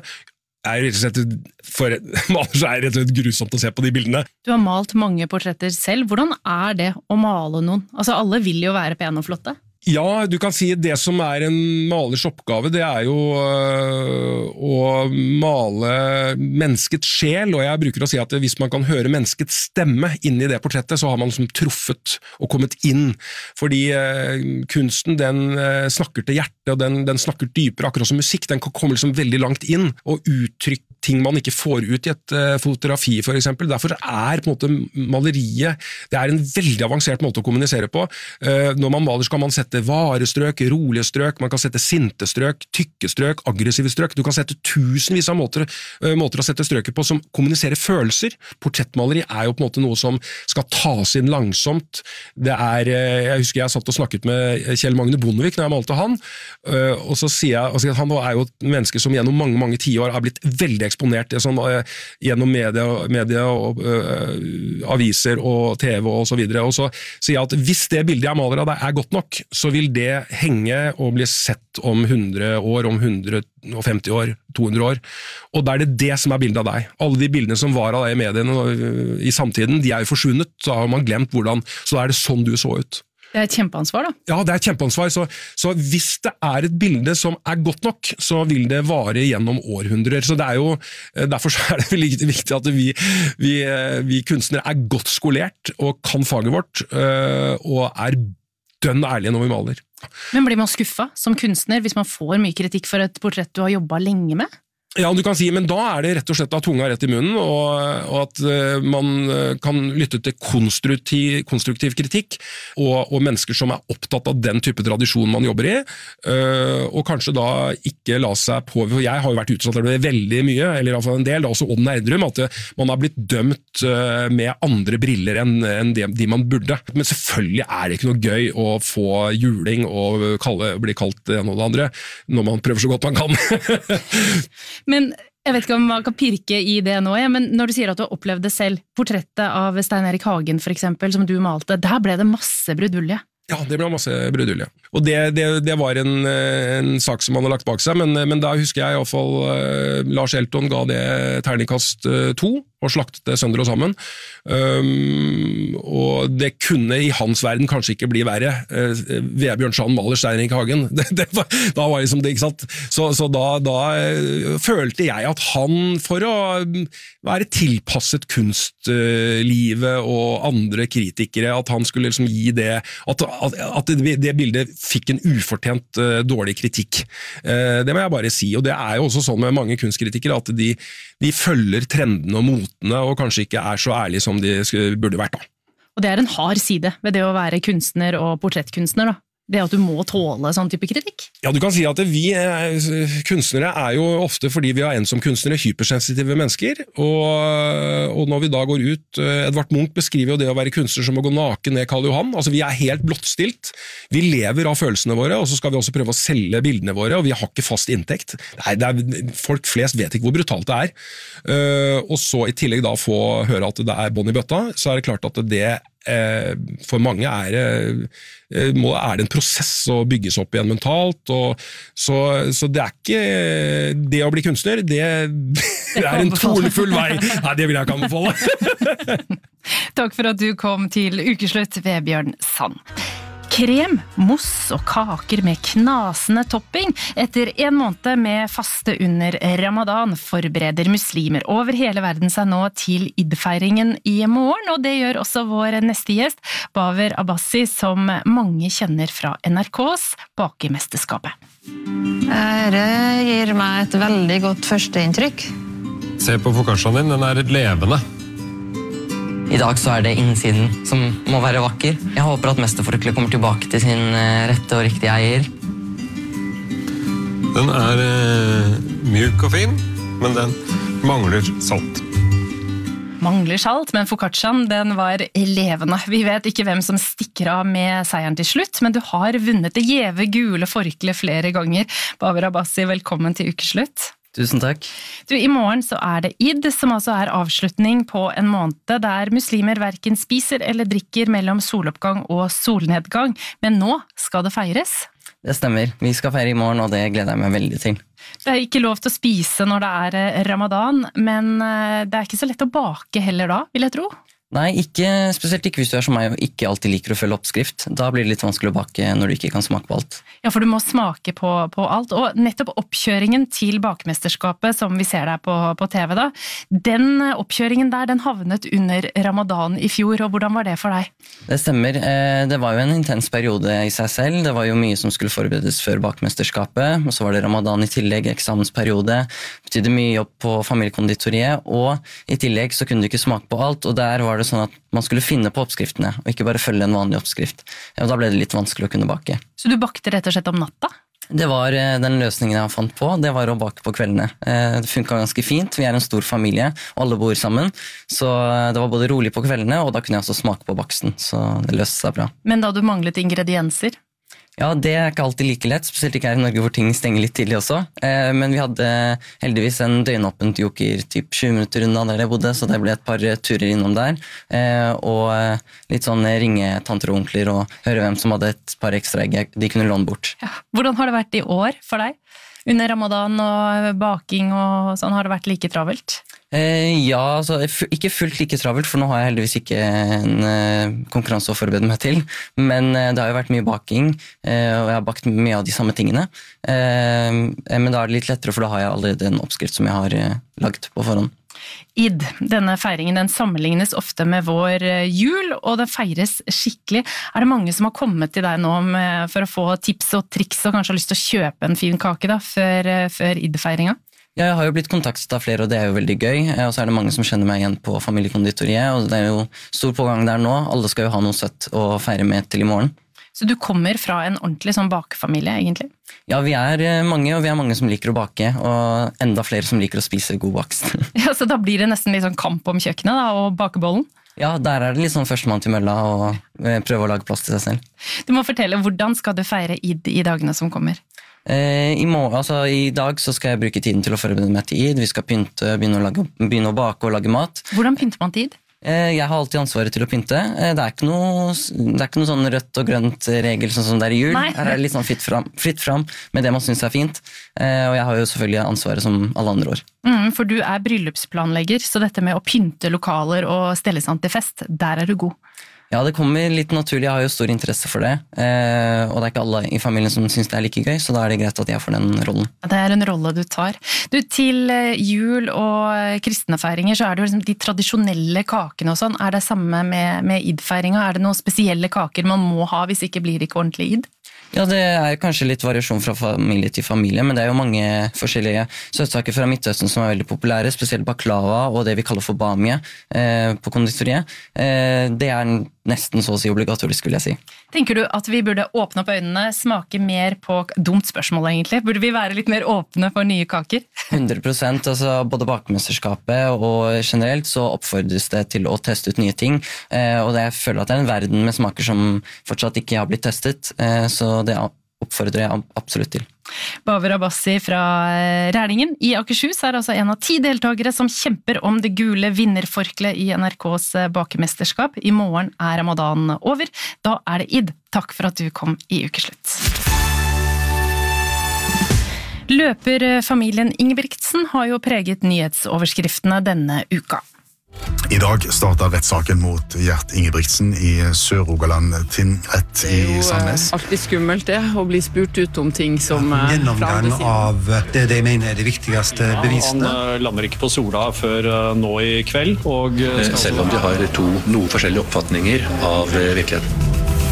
for maler så det rett og slett grusomt å se på de bildene. Du har malt mange portretter selv. Hvordan det å male noen? Altså, alle vil jo være pene og flotte. Ja, du kan si det som en malers oppgave, det jo å male menneskets sjel, og jeg bruker å si at hvis man kan høre menneskets stemme inni det portrettet, så har man liksom truffet og kommet inn, fordi kunsten den snakker til hjertet, og den snakker dypere, akkurat som musikk, den kan komme liksom veldig langt inn, og uttrykke ting man ikke får ut i et fotografi for eksempel. Derfor på en måte maleriet, det en veldig avansert måte å kommunisere på. Når man maler så kan man sette varestrøk, rolige strøk, man kan sette sinte strøk, tykke strøk, aggressive strøk. Du kan sette tusenvis av måter å sette strøket på som kommuniserer følelser. Portrettmaleri jo på en måte noe som skal tas inn langsomt. Det jeg husker jeg satt og snakket med Kjell Magne Bondevik når jeg malte han, og så sier jeg at han jo et menneske som gjennom mange, mange tiår har blitt veldig eksponert gjennom media og aviser og TV og så videre, og så sier jeg at hvis det bildet jeg maler av deg godt nok, så vil det henge og bli sett om 100 år, om 150 år, 200 år, og da det som bildet av deg. Alle de bildene som var av deg i mediene i samtiden, de jo forsvunnet, så har man glemt hvordan, så det sånn du så ut. Det et kjempeansvar da. Ja, det et kjempeansvar, så hvis det et bilde som godt nok, så vil det vare gjennom århundrer, så det jo, derfor så det veldig viktig at vi kunstnere godt skolert, og kan faget vårt, og dønn ærlige når vi maler. Men blir man skuffet som kunstner hvis man får mye kritikk for et portrett du har jobbet lenge med? Ja, du kan si, men da det rett og slett tunga rett i munnen, og at man kan lytte til konstruktiv kritikk, og mennesker som opptatt av den type tradisjon man jobber i, og kanskje da ikke la seg på, for jeg har jo vært utsatt for det veldig mye, eller i hvert fall en del, da også Odd Nerdrum, at man har blitt dømt med andre briller enn de man burde. Men selvfølgelig det ikke noe gøy å få juling og bli kalt det ene og det andre, når man prøver så godt man kan. Men jeg vet ikke om man kan pirke i det nå, men når du sier at du har opplevd det selv, portrettet av Stein Erik Hagen for eksempel, som du malte, der ble det masse brudulje. Ja, det ble masse brudulje. Og det var en sak som han har lagt bak seg, men da husker jeg i hvert fall Lars Elton ga det terningkast 2, og slaktet det sønder og sammen. Og det kunne i hans verden kanskje ikke bli verre. Vebjørn Sand maler Stein Erik Hagen. Da var liksom det, ikke sant? Så da følte jeg at han, for å være tilpasset kunstlivet og andre kritikere, at han skulle liksom gi det, at det bildet fikk en ufortjent dårlig kritikk. Det må jeg bare si, og det jo også sånn med mange kunstkritikere, at de følger trendene og motene, og kanskje ikke så ærlige som de burde vært da. Og det en hard side ved det å være kunstner og portrettkunstner da. Det at du må tåle sånn type kritikk? Ja, du kan si at vi kunstnere jo ofte, fordi vi en som kunstnere, hypersensitive mennesker, og når vi da går ut, Edvard Munch beskriver jo det å være kunstner som å gå naken ned Karl Johan, altså vi helt blottstilt, vi lever av følelsene våre, og så skal vi også prøve å selge bildene våre, og vi har ikke fast inntekt. Folk flest vet ikke hvor brutalt det og så i tillegg da få høre at det bånd i bøtta, så det klart at det for mange er det en prosess å bygges opp igjen mentalt, så det ikke det å bli kunstner, det er en tornefull vei. Nei, det vil jeg ikke anbefale. Takk for at du kom til Ukeslutt, Vebjørn Sand. Krem, mousse og kaker med knasende topping. Etter 1 måned med faste under Ramadan forbereder muslimer over hele verden seg nå til Id-feiringen i morgen, og det gjør også vår neste gjest, Baver Abbasi, som mange kjenner fra NRKs Bakemesterskapet. Det gir meg et veldig godt førsteinntrykk. Se på focacciaen din, den er levende. I dag så det innsiden som må være vakker. Jeg håper at mesterforkleet kommer tilbake til sin rette og riktige eier. Den er mjuk og fin, men den mangler salt. Mangler salt, men focacciaen den var levende. Vi vet ikke hvem som stikker av med seieren til slutt, men du har vunnet det gjeve gule forkleet flere ganger. Baver Abbasi, velkommen til Ukeslutt. Tusen takk. I morgen så det Id, som altså avslutning på en måned der muslimer hverken spiser eller drikker mellom soloppgang og solnedgang. Men nå skal det feires. Det stemmer. Vi skal feire i morgen, og det gleder jeg meg veldig til. Det ikke lov til å spise når det Ramadan, men det ikke så lett å bake heller da, vil jeg tro. Nei, spesielt ikke hvis du som meg og ikke alltid liker å følge oppskrift. Da blir det litt vanskelig å bake når du ikke kan smake på alt. Ja, for du må smake på alt. Og nettopp oppkjøringen til bakemesterskapet, som vi ser der på TV da, den oppkjøringen der, den havnet under Ramadan i fjor, og hvordan var det for deg? Det stemmer. Det var jo en intens periode i seg selv. Det var jo mye som skulle forberedes før bakemesterskapet, og så var det Ramadan i tillegg, eksamensperiode. Det betydde mye jobb på familiekonditoriet, og i tillegg så kunne du ikke smake på alt, og der var det sånn at man skulle finne på oppskriftene, og ikke bare følge en vanlig oppskrift. Og da ble det litt vanskelig å kunne bake. Så du bakte rett og slett om natta? Det var den løsningen jeg fant på, det var å bake på kveldene. Det funket ganske fint, vi en stor familie, og alle bor sammen, så det var både rolig på kveldene, og da kunne jeg også smake på baksten, så det løste seg bra. Men da du manglet ingredienser? Ja, det ikke alltid like lett, spesielt ikke her i Norge hvor ting stenger litt tidlig også. Men vi hadde heldigvis en døgnåpent joker typ 20 minutter unna der jeg bodde, så det ble et par turer innom der. Og litt sånn ringe tanter og onkler og høre hvem som hadde et par ekstra egg de kunne låne bort. Ja. Hvordan har det vært i år for deg? Under Ramadan og baking og sånn, har det vært like travelt? Ja, altså ikke fullt like travelt, for nå har jeg heldigvis ikke en konkurranse å forberede meg til, men det har jo vært mye baking, og jeg har bakt mye av de samme tingene, men da det litt lettere, for da har jeg allerede en oppskrift som jeg har lagt på forhånd. Id, denne feiringen, den sammenlignes ofte med vår jul, og det feires skikkelig. Det mange som har kommet til deg nå for å få tips og triks, og kanskje har lyst til å kjøpe en fin kake da, før Id-feiringen? Ja, jeg har jo blitt kontaktet av flere, og det jo veldig gøy, og så det mange som kjenner meg igjen på familiekonditoriet, og det jo stor pågang der nå. Alle skal jo ha noe søtt å feire med til i morgen. Så du kommer fra en ordentlig sånn bakefamilie, egentlig? Ja, vi mange, og vi mange som liker å bake, og enda flere som liker å spise god bakst. Ja, så da blir det nesten litt sånn kamp om kjøkkenet da, og bakebollen? Ja, der det litt sånn førstemann til mølla, og prøve å lage plass til seg selv. Du må fortelle, hvordan skal du feire Id i dagene som kommer? I dag så skal jeg bruke tiden til å forberede meg til Id. Vi skal pynte, begynne å bake og lage mat. Hvordan pynter man til Id? Jeg har alltid ansvaret til å pynte. Det ikke noe sånn rødt og grønt regel sånn som det i jul. Her det litt sånn fritt fram med det man synes fint. Og jeg har jo selvfølgelig ansvaret som alle andre år. For du bryllupsplanlegger, så dette med å pynte lokaler og stelle seg til fest, der du god. Ja, det kommer litt naturlig. Jeg har jo stor interesse for det. Og det ikke alle i familien som synes det like gøy, så da det greit at jeg får den rollen. Det en rolle du tar. Til jul og kristne feiringer så det jo liksom de tradisjonelle kakene og sånn. Det samme med Id-feiringa? Det noen spesielle kaker man må ha hvis ikke blir det ikke ordentlig Id? Ja, det kanskje litt variasjon fra familie til familie, men det jo mange forskjellige søtsaker fra Midtøsten som veldig populære, spesielt baklava og det vi kaller for bamie på konditoriet. Det nesten så å si obligatorisk, vil jeg si. Tenker du at vi burde åpne opp øynene, smake mer på, dumt spørsmål egentlig, burde vi være litt mer åpne for nye kaker? 100%, altså både bakemesterskapet og generelt så oppfordres det til å teste ut nye ting, og jeg føler at det en verden med smaker som fortsatt ikke har blitt testet, så det oppfordrer jeg absolutt til. Baver Abbasi fra Rælingen i Akershus altså en av 10 deltagere som kjemper om det gule vinnerforklet i NRKs bakemesterskap. I morgen Ramadan over. Da det Id. Takk for at du kom i Ukeslutt. Løperfamilien Ingebrigtsen har jo preget nyhetsoverskriftene denne uka. I dag starter rettssaken mot Gjert Ingebrigtsen i Sør-Rogaland tingrett i Sandnes. Det alltid skummelt det, å bli spurt ut om ting som gjennomgang av det jeg mener de viktigste bevisene. Han lander ikke på Sola før nå i kveld. Og selv om de har noe forskjellige oppfatninger av virkeligheten.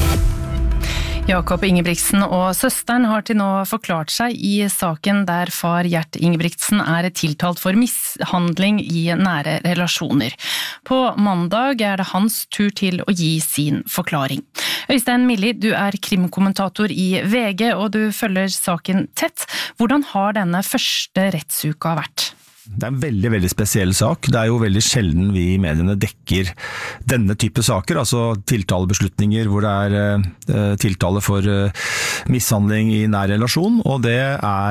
Jakob Ingebrigtsen og søsteren har til nå forklart seg i saken der far Gjert Ingebrigtsen tiltalt for mishandling i nære relasjoner. På mandag det hans tur til å gi sin forklaring. Øystein Milli, du krimkommentator i VG, og du følger saken tett. Hvordan har denne første rettsuka vært? Det en veldig, veldig spesiell sak. Det jo veldig sjelden vi i mediene dekker denne type saker, altså tiltalebeslutninger hvor det tiltale for mishandling i nær relasjon, og det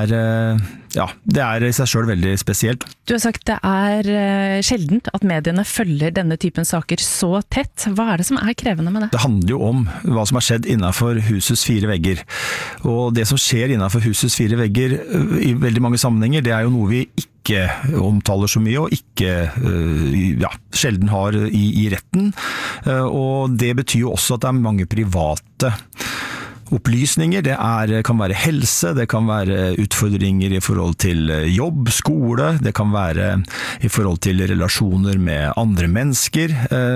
det i seg selv veldig spesielt. Du har sagt det sjeldent at mediene følger denne typen saker så tett. Hva det som krevende med det? Det handler jo om hva som har skjedd innenfor husets 4 vegger. Og det som skjer innenfor husets 4 vegger i veldig mange sammenhenger, det jo noe vi ikke omtaler så mye og ikke sjelden har i retten. Og det betyr jo også at det mange private opplysninger. Det kan være helse, det kan være utfordringer i forhold til jobb, skole, det kan være i forhold til relasjoner med andre mennesker,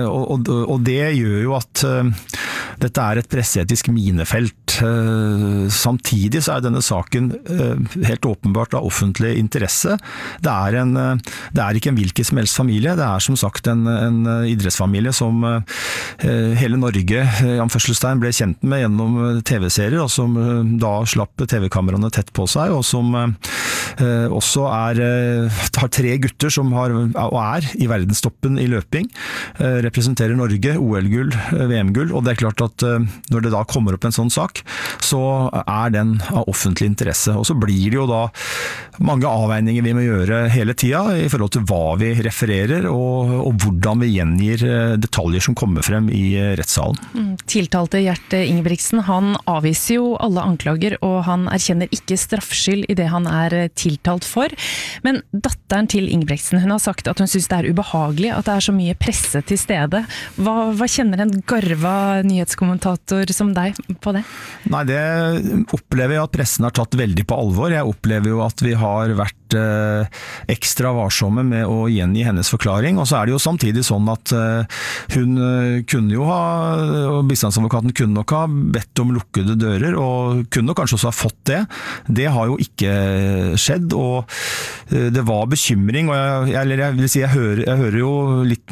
og det gjør jo at dette et presseetisk minefelt. Samtidig så denne saken helt åpenbart av offentlig interesse. Det ikke en hvilken som helst familie, det som sagt en idrettsfamilie som hele Norge, anførselstegn, ble kjent med gjennom TV-serier, og som da slapp TV-kameraene tett på seg, og som også har 3 gutter som og i verdenstoppen i løping, representerer Norge, OL-gull, VM-gull, og det klart at når det da kommer opp en sånn sak, så den av offentlig interesse, og så blir det jo da mange avveininger vi må gjøre hele tida i forhold til hva vi refererer, og hvordan vi gjengir detaljer som kommer frem i rettssalen. Tiltalte Gjert Ingebrigtsen, han avviser jo alle anklager, og han erkjenner ikke straffskyld i det han tiltalt for. Men datteren til Ingebrigtsen, hun har sagt at hun synes det ubehagelig at det så mye presse til stede. Hva kjenner en garva nyhetskommentator som deg på det? Nei, det opplever jeg at pressen har tatt veldig på alvor. Jeg opplever jo at vi har vært ekstra varsomme med å gjengi hennes forklaring, og så det jo samtidig sånn at hun kunne jo og bistandsadvokaten kunne nok ha bedt om lukkede dører, og kunne nok kanskje også ha fått det. Det har jo ikke skjedd, og det var bekymring, og jeg vil si, jeg hører jo litt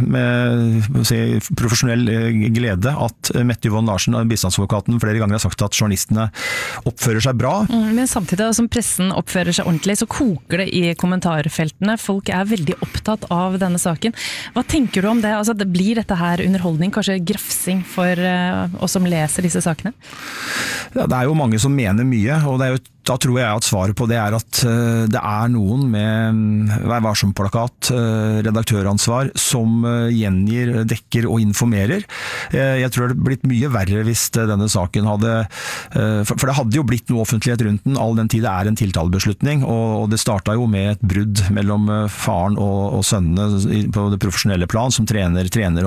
med profesjonell glede at Mette Yvonne Larsen, bistandsadvokaten, flere ganger har sagt at journalistene oppfører seg bra. Men samtidig som pressen oppfører seg ordentlig, så koker det i kommentarfeltene. Folk veldig opptatt av denne saken. Hva tenker du om det? Altså, blir dette her underholdning, kanskje grafsing for oss som leser disse sakene? Ja, det jo mange som mener mye, og det jo da tror jeg at svaret på det at det noen med Vær varsom-plakat, redaktøransvar, som gjengir, dekker og informerer. Jeg tror det blitt mye verre hvis denne saken hadde For det hadde jo blitt noe offentlighet rundt den, all den tid det en tiltalebeslutning, og det startet jo med et brudd mellom faren og sønnene på det profesjonelle plan, som trener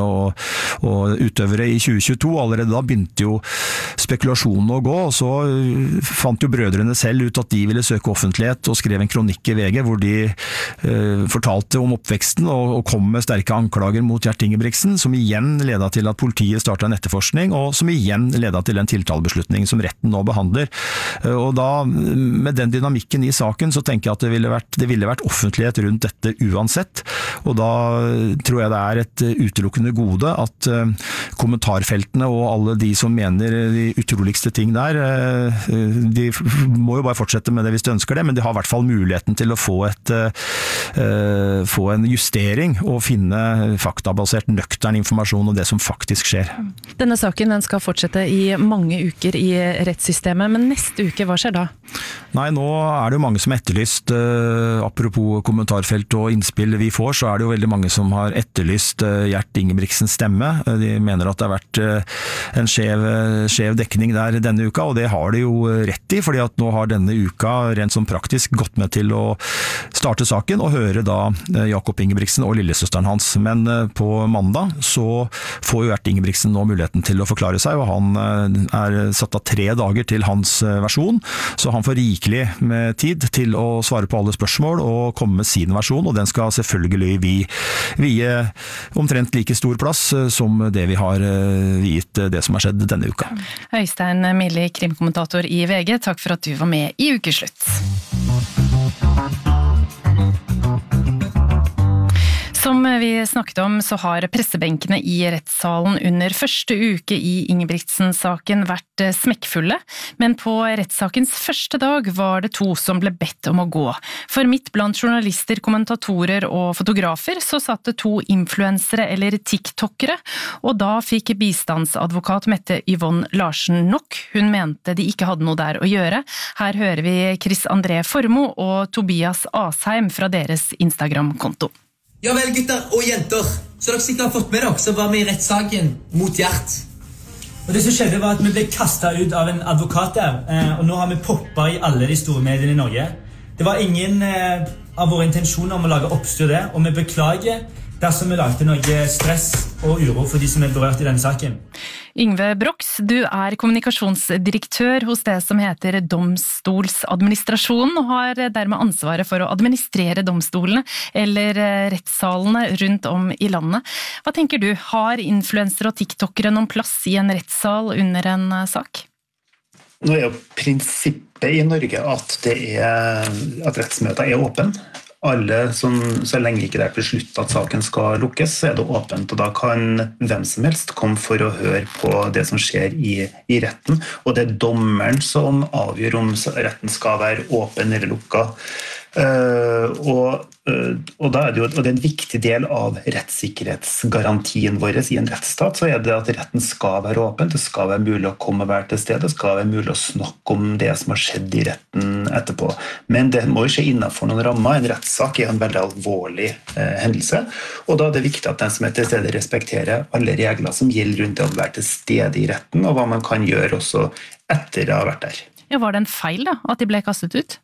og utøvere i 2022. Allerede da begynte jo spekulasjonen å gå, og så fant jo brødrene selv ut at de ville søke offentlighet og skrev en kronikk i VG hvor de fortalte om oppveksten og kom med sterke anklager mot Gjert Ingebrigtsen, som igjen ledet til at politiet startet en etterforskning, og som igjen ledet til en tiltalebeslutning som retten nå behandler. Og da, med den dynamikken i saken, så tenker jeg at det ville vært offentlighet rundt dette uansett, og da tror jeg det et utelukkende gode at kommentarfeltene og alle de som mener de utroligste ting der, de må må jo bare fortsette med det hvis de ønsker det, men de har I hvert fall muligheten til å få en justering og finne faktabasert nøktern informasjon om det som faktisk skjer. Denne saken den skal fortsette I mange uker I rettssystemet, men neste uke, hva skjer da? Nei, nå det jo mange som etterlyst, apropos kommentarfelt og innspill vi får, så det jo veldig mange som har etterlyst Gjert Ingebrigtsens stemme. De mener at det har vært en skjev dekning der denne uka, og det har de jo rett I, fordi at nå har denne uka rent som praktisk gått med til å starte saken og høre da Jakob Ingebrigtsen og lillesøsteren hans. Men på mandag så får jo Gjert Ingebrigtsen nå muligheten til å forklare seg, og han satt av 3 dager til hans versjon, så han får rikelig med tid til å svare på alle spørsmål og komme med sin versjon, og den skal selvfølgelig vie omtrent like stor plass som det vi har viet det som har skjedd denne uka. Øystein Milli, krimkommentator I VG, takk for at du var med I Ukeslutt. Som vi snakket om, så har pressebenkene I rettssalen under første uke I Ingebrigtsen-saken vært smekkfulle, men på rettssakens første dag var det 2 som ble bedt om å gå. For midt blant journalister, kommentatorer og fotografer så satt det 2 influensere eller TikTokere, og da fikk bistandsadvokat Mette Yvonne Larsen nok. Hun mente de ikke hadde noe der å gjøre. Her hører vi Chris André Formo og Tobias Asheim fra deres Instagram-konto. Ja vel, gutter og jenter, så dere sikkert har fått med dere, så var vi I rettssaken mot Gjert. Og det som skjedde var at vi ble kastet ut av en advokat der, og nå har vi poppet I alle de store mediene I Norge. Det var ingen av våre intensjoner om å lage oppstyr det, og vi beklager dersom vi lagde noe stress og uro for de som berørt I denne saken. Yngve Brox, du kommunikasjonsdirektør hos det som heter Domstolsadministrasjonen, og har dermed ansvaret for å administrere domstolene eller rettssalene rundt om I landet. Hva tenker du, har influensere og TikTokere noen plass I en rettssal under en sak? Nå jo prinsippet I Norge at at rettsmøter åpen. Alle som, så lenge ikke det besluttet at saken skal lukkes, så det åpent, og da kan hvem som helst komme for å høre på det som skjer I retten, og det dommeren som avgjør om retten skal være åpen eller lukket. Og da det jo og det en viktig del av rettssikkerhetsgarantien vår I en rettsstat, så det at retten skal være åpen, det skal være mulig å komme og være til stede, det skal være mulig å snakke om det som har skjedd I retten etterpå. Men det må jo skje innenfor noen rammer. En rettssak en veldig alvorlig hendelse, og da det viktig at den som til stede respekterer alle regler som gjelder rundt det å være til stede I retten, og hva man kan gjøre også etter å ha vært der. Ja, var det en feil da, at de ble kastet ut?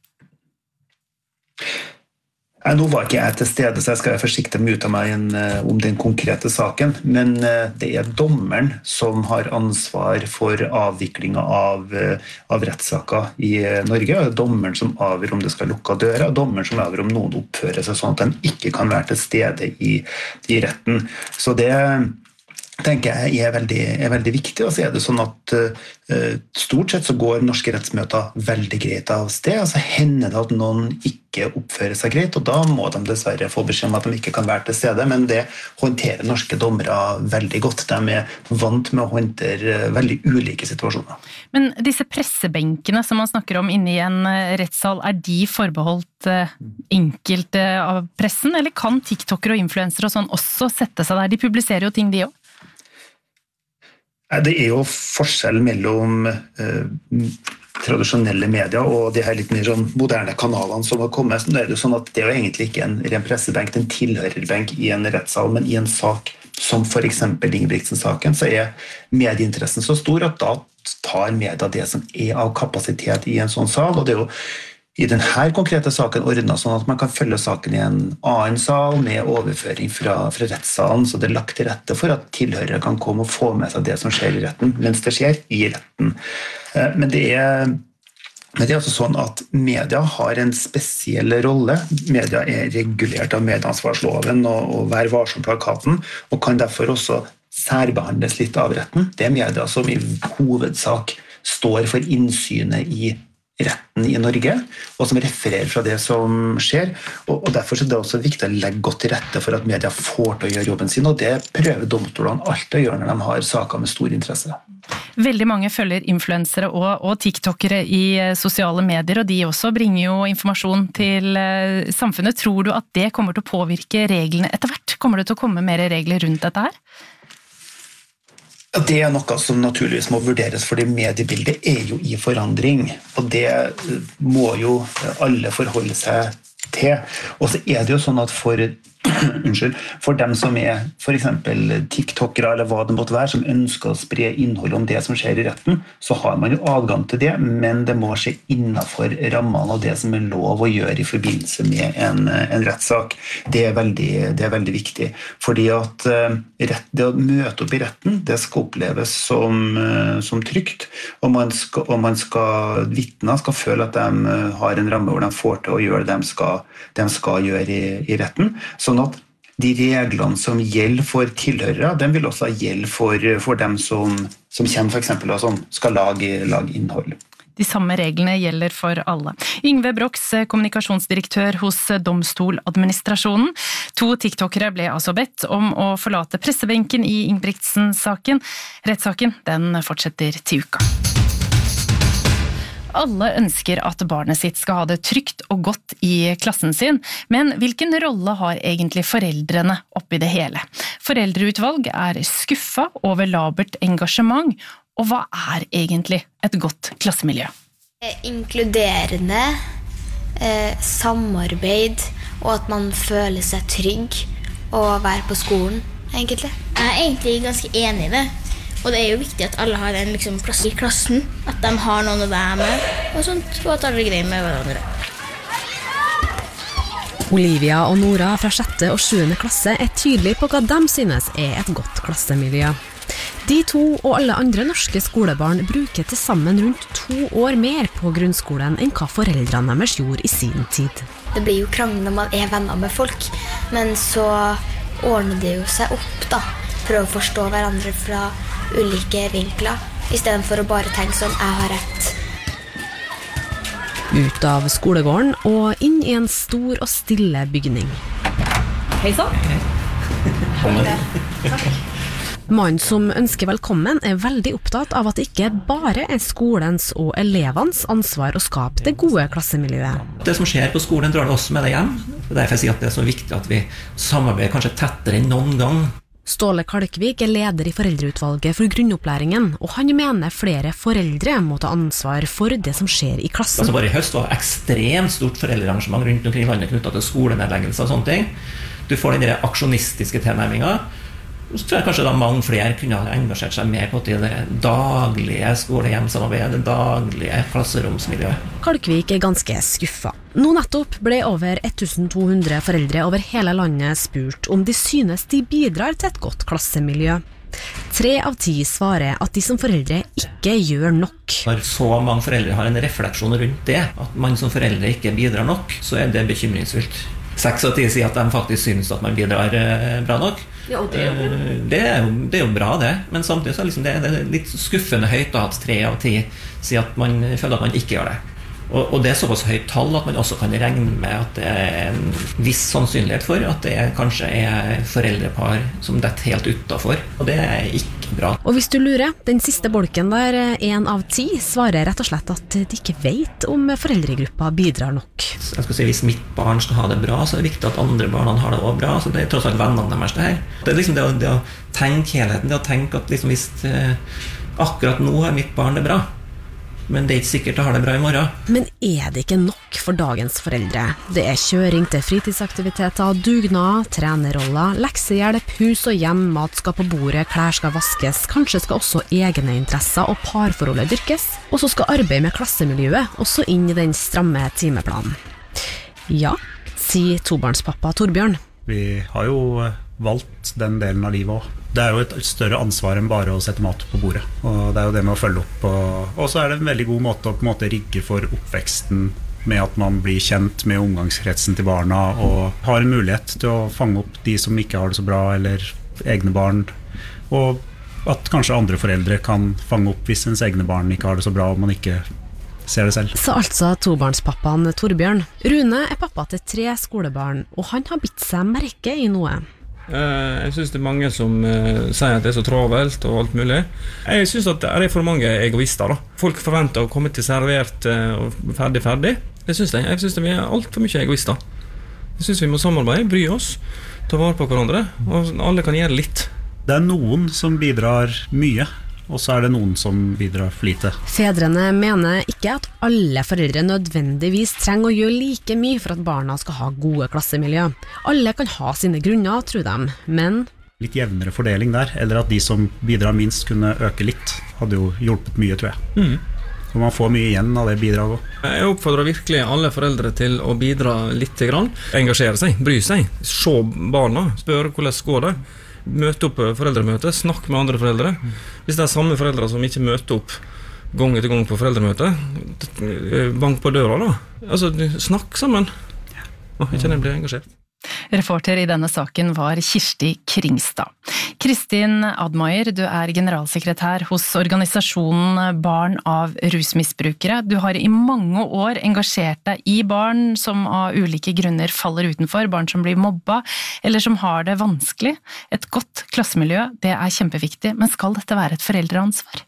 Nå var ikke jeg til stede, så jeg skal være forsiktig med å uttale meg om den konkrete saken, men det dommeren som har ansvar for avviklingen av rettssaker I Norge, og dommeren som avgjør om det skal lukke døra, og dommeren som avgjør om noen oppfører seg sånn at de ikke kan være til stede I retten. Så det tenker jeg veldig viktig, og så det sånn at stort sett så går norske rettsmøter veldig greit av sted, og så hender det at noen ikke oppfører seg greit, og da må de dessverre få beskjed om at de ikke kan være til stede, men det håndterer norske dommere veldig godt. De vant med å håndtere veldig ulike situasjoner. Men disse pressebenkene som man snakker om inne I en rettssal, de forbeholdt enkelte av pressen, eller kan TikTokere og influensere og sånn også sette seg der? De publiserer jo ting de også. Det jo forskjell mellom tradisjonelle medier og de her litt mer sånn moderne kanalene som har kommet. Nå det jo sånn at det jo egentlig ikke en ren pressebenk, det en tilhørerbenk I en rettssal, men I en sak som for eksempel Ingebrigtsen-saken, så medieinteressen så stor at da tar media det som av kapasitet I en sånn sal, og det jo I denne konkrete saken ordnet sånn at man kan følge saken I en annen sal med overføring fra rettssalen, så det lagt til rette for at tilhørere kan komme og få med seg det som skjer I retten, mens det skjer I retten. Men det altså sånn at media har en spesiell rolle. Media regulert av medieansvarsloven og Vær varsom-plakaten, og kan derfor også særbehandles litt av retten. Det media som I hovedsak står for innsynet I retten I Norge, og som refererer fra det som skjer, og derfor det også viktig å legge godt til rette for at media får til å gjøre jobben sin, og det prøver domstolene alltid å gjøre når de har saker med stor interesse. Veldig mange følger influensere og TikTokere i sosiale medier, og de også bringer jo informasjon til samfunnet. Tror du at det kommer til å påvirke reglene etter hvert? Kommer det til å komme mer regler rundt dette her? Det noe som naturligvis må vurderes, fordi mediebildet jo i forandring, og det må jo alle forholde seg til. Og så det jo sånn at for dem som for eksempel TikTokere eller hva det måtte være, som ønsker å spre innhold om det som skjer i retten, så har man jo adgang til det, men det må skje innenfor rammene av det som lov å gjøre i forbindelse med en rettssak. Det veldig viktig, fordi at det å møte opp i retten, det skal oppleves som trygt, og vittner skal føle at de har en ramme hvor de får til å gjøre det de skal gjøre i retten, sånn at de reglene som gjelder for tilhørere, de vil også gjelde for dem som kommer for eksempel og som skal lage innhold. De samme reglene gjelder for alle. Yngve Brox, kommunikasjonsdirektør hos Domstoladministrasjonen. 2 TikTokere ble altså bedt om å forlate pressebenken i Ingebrigtsen-saken. Rettssaken, den fortsetter til uka. Alle ønsker at barnet sitt skal ha det trygt og godt i klassen sin, men hvilken rolle har egentlig foreldrene oppi det hele? Foreldreutvalg skuffet over labert engasjement, og hva egentlig et godt klassemiljø? Inkluderende, samarbeid, og at man føler seg trygg å være på skolen, egentlig. Jeg egentlig ganske enig i det. Og det jo viktig at alle har en plass i klassen, at de har noen å være med, og sånt, og at alle greier med hverandre. Olivia og Nora fra 6. og 7. klasse tydelige på hva de synes et godt klassemiljø. De 2 og alle andre norske skolebarn bruker til sammen rundt 2 år mer på grunnskolen enn hva foreldrene deres gjorde i sin tid. Det blir jo krangel når man venner med folk, men så ordner det jo seg opp da. Prøve å forstå hverandre fra ulike vinkler, i stedet for å bare tenke sånn, jeg har rett. Ut av skolegården og inn i en stor og stille bygning. Hei sann. Takk. Mannen som ønsker velkommen veldig opptatt av at det ikke bare skolens og elevenes ansvar å skape det gode klassemiljøet. Det som skjer på skolen drar det også med deg hjem. Derfor sier jeg at det så viktig at vi samarbeider kanskje tettere enn noen gang. Ståle Kalkvik leder i foreldreutvalget for grunnopplæringen, og han mener flere foreldre må ta ansvar for det som skjer i klassen. Bare i høst var det ekstremt stort foreldrearrangement rundt omkring i landet knyttet til skolenedleggelser og sånne ting. Du får den der aksjonistiske tilnærmingen. Så tror jeg kanskje da mange flere kunne ha engasjert seg mer på det daglige skole-hjem-samarbeidet, det daglige klasseromsmiljøet. Kalkvik ganske skuffet. Nå nettopp ble over 1200 foreldre over hele landet spurt om de synes de bidrar til et godt klassemiljø. 3 av 10 svarer at de som foreldre ikke gjør nok. Når så mange foreldre har en refleksjon rundt det, at man som foreldre ikke bidrar nok, så det bekymringsfullt. 6 av 10 sier at de faktisk synes at man bidrar bra nok. Ja, det jo bra det, men samtidig så det litt skuffende høyt at 3 av 10 sier at man føler at man ikke gjør det. Og det såpass høyt tall at man også kan regne med at det en viss sannsynlighet for at det kanskje foreldrepar som detter helt utenfor, og det ikke bra. Og hvis du lurer, den siste bolken der 1 av 10 svarer rett og slett at de ikke vet om foreldregruppa bidrar nok. Jeg skal si, hvis mitt barn skal ha det bra, så det viktig at andre barna har det også bra, så det tross alt vennene deres det her. Det det å tenke helheten, det å tenke at hvis akkurat nå har mitt barn det bra, men det ikke sikkert å ha det bra i morgen. Men det ikke nok for dagens foreldre? Det kjøring til fritidsaktiviteter, dugnad, trenerroller, leksehjelp, hus og hjem, mat skal på bordet, klær skal vaskes, kanskje skal også egne interesser og parforholdet dyrkes, og så skal arbeid med klassemiljøet også inn i den stramme timeplanen. Ja, sier tobarnspappa Torbjørn. Vi har jo valgt den delen av livet også. Det jo et større ansvar enn bare å sette mat på bordet, og det jo det med å følge opp, og så det en veldig god måte å på en måte rigge for oppveksten med at man blir kjent med omgangskretsen til barna og har en mulighet til å fange opp de som ikke har det så bra eller egne barn, og at kanskje andre foreldre kan fange opp hvis ens egne barn ikke har det så bra og man ikke ser det selv. Så altså tobarnspappaen Torbjørn. Rune pappa til 3 skolebarn, og han har bitt seg merke i noe. Jeg synes det mange som sier at det så travelt og alt mulig. Jeg synes at det for mange egoister da. Folk forventer å komme til servert og ferdig. Det synes jeg. Jeg synes det er alt for mye egoister. Jeg synes vi må samarbeide, bry oss, ta vare på hverandre, og alle kan gjøre litt. Det noen som bidrar mye, og så det noen som bidrar for lite. Fedrene mener ikke at alle foreldre nødvendigvis trenger å gjøre like mye for at barna skal ha gode klassemiljø. Alle kan ha sine grunner, tror de, men litt jevnere fordeling der, eller at de som bidrar minst kunne øke litt, hadde jo hjulpet mye, tror jeg. Og man får mye igjen av det bidraget. Jeg oppfordrer virkelig alle foreldre til å bidra litt grann. Engasjere seg, bry seg, se barna, spørre hvordan går det. Møte opp foreldremøte, snakk med andre foreldre. Hvis det samme foreldre som ikke møter opp gang etter gang på foreldremøte, bank på døra da. Altså, snakk sammen. Ikke den blir engasjert. Reporter i denne saken var Kirsti Kringstad. Kristin Admaier, du generalsekretær hos organisasjonen Barn av rusmisbrukere. Du har i mange år engasjert deg i barn som av ulike grunner faller utenfor, barn som blir mobba, eller som har det vanskelig. Et godt klassemiljø, det kjempeviktig, men skal dette være et foreldreansvar?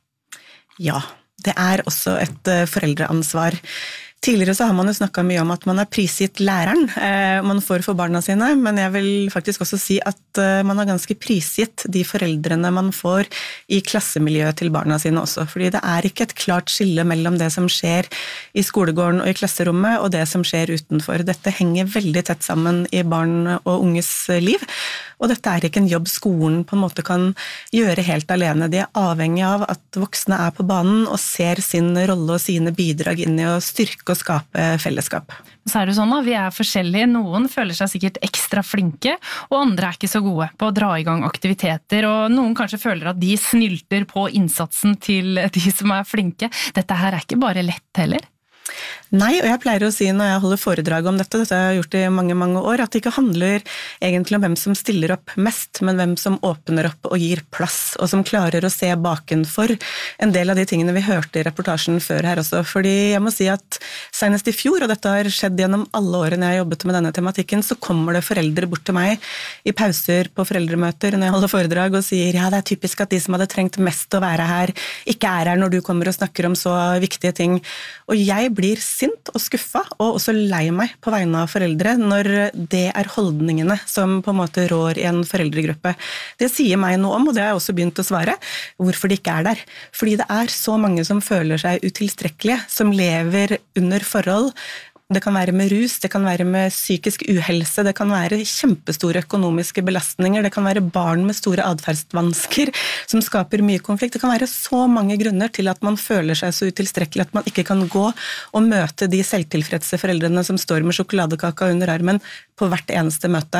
Ja, det også et foreldreansvar. Tidligere så har man jo snakket mye om at man har prisgitt læreren man får for barna sine, men jeg vil faktisk også si at man har ganske prisgitt de foreldrene man får i klassemiljøet til barna sine også, fordi det ikke et klart skille mellom det som skjer i skolegården og i klasserommet og det som skjer utenfor. Dette henger veldig tett sammen i barn og unges liv, og dette ikke en jobb skolen på en måte kan gjøre helt alene. De avhengig av at voksne på banen og ser sin rolle og sine bidrag inn i å styrke og skape fellesskap. Så det sånn da, vi forskjellige. Noen føler seg sikkert ekstra flinke, og andre ikke så gode på å dra i gang aktiviteter, og noen kanskje føler at de snylter på innsatsen til de som flinke. Dette her ikke bare lett heller. Nei, og jeg pleier å si når jeg holder foredrag om dette har jeg gjort i mange, mange år, at det ikke handler egentlig om hvem som stiller opp mest, men hvem som åpner opp og gir plass, og som klarer å se bakenfor en del av de tingene vi hørte i reportasjen før her også. Fordi jeg må si at senest i fjor, og dette har skjedd gjennom alle årene jeg har jobbet med denne tematikken, så kommer det foreldre bort til meg i pauser på foreldremøter når jeg holder foredrag og sier, ja, det typisk at de som hadde trengt mest å være her, ikke her når du kommer og snakker om så viktige ting. Og jeg blir sint og skuffa, og også lei meg på vegne av foreldre når det holdningene som på en måte rår i en foreldregruppe. Det sier meg noe om, og det har jeg også begynt å svare, hvorfor de ikke der. Fordi det så mange som føler seg utilstrekkelige, som lever under forhold. Det kan være med rus, det kan være med psykisk uhelse, det kan være kjempestore økonomiske belastninger, det kan være barn med store adferdsvansker som skaper mye konflikt. Det kan være så mange grunner til at man føler seg så utilstrekkelig at man ikke kan gå og møte de selvtilfredse foreldrene som står med sjokoladekaka under armen på hvert eneste møte.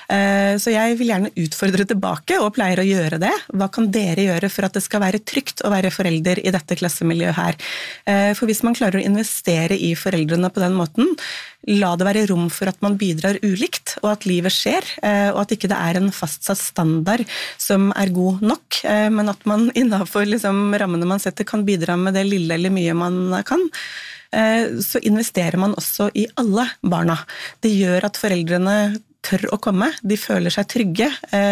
Så jeg vil gjerne utfordre tilbake og pleier å gjøre det. Hva kan dere gjøre for at det skal være trygt å være forelder i dette klassemiljøet her? For hvis man klarer å investere i foreldrene på den måten, la det være rom for at man bidrar ulikt, og at livet skjer, og at ikke det en fastsatt standard som god nok, men at man innenfor rammene man setter kan bidra med det lille eller mye man kan, så investerer man også i alle barna. Det gjør at foreldrene tør å komme, de føler seg trygge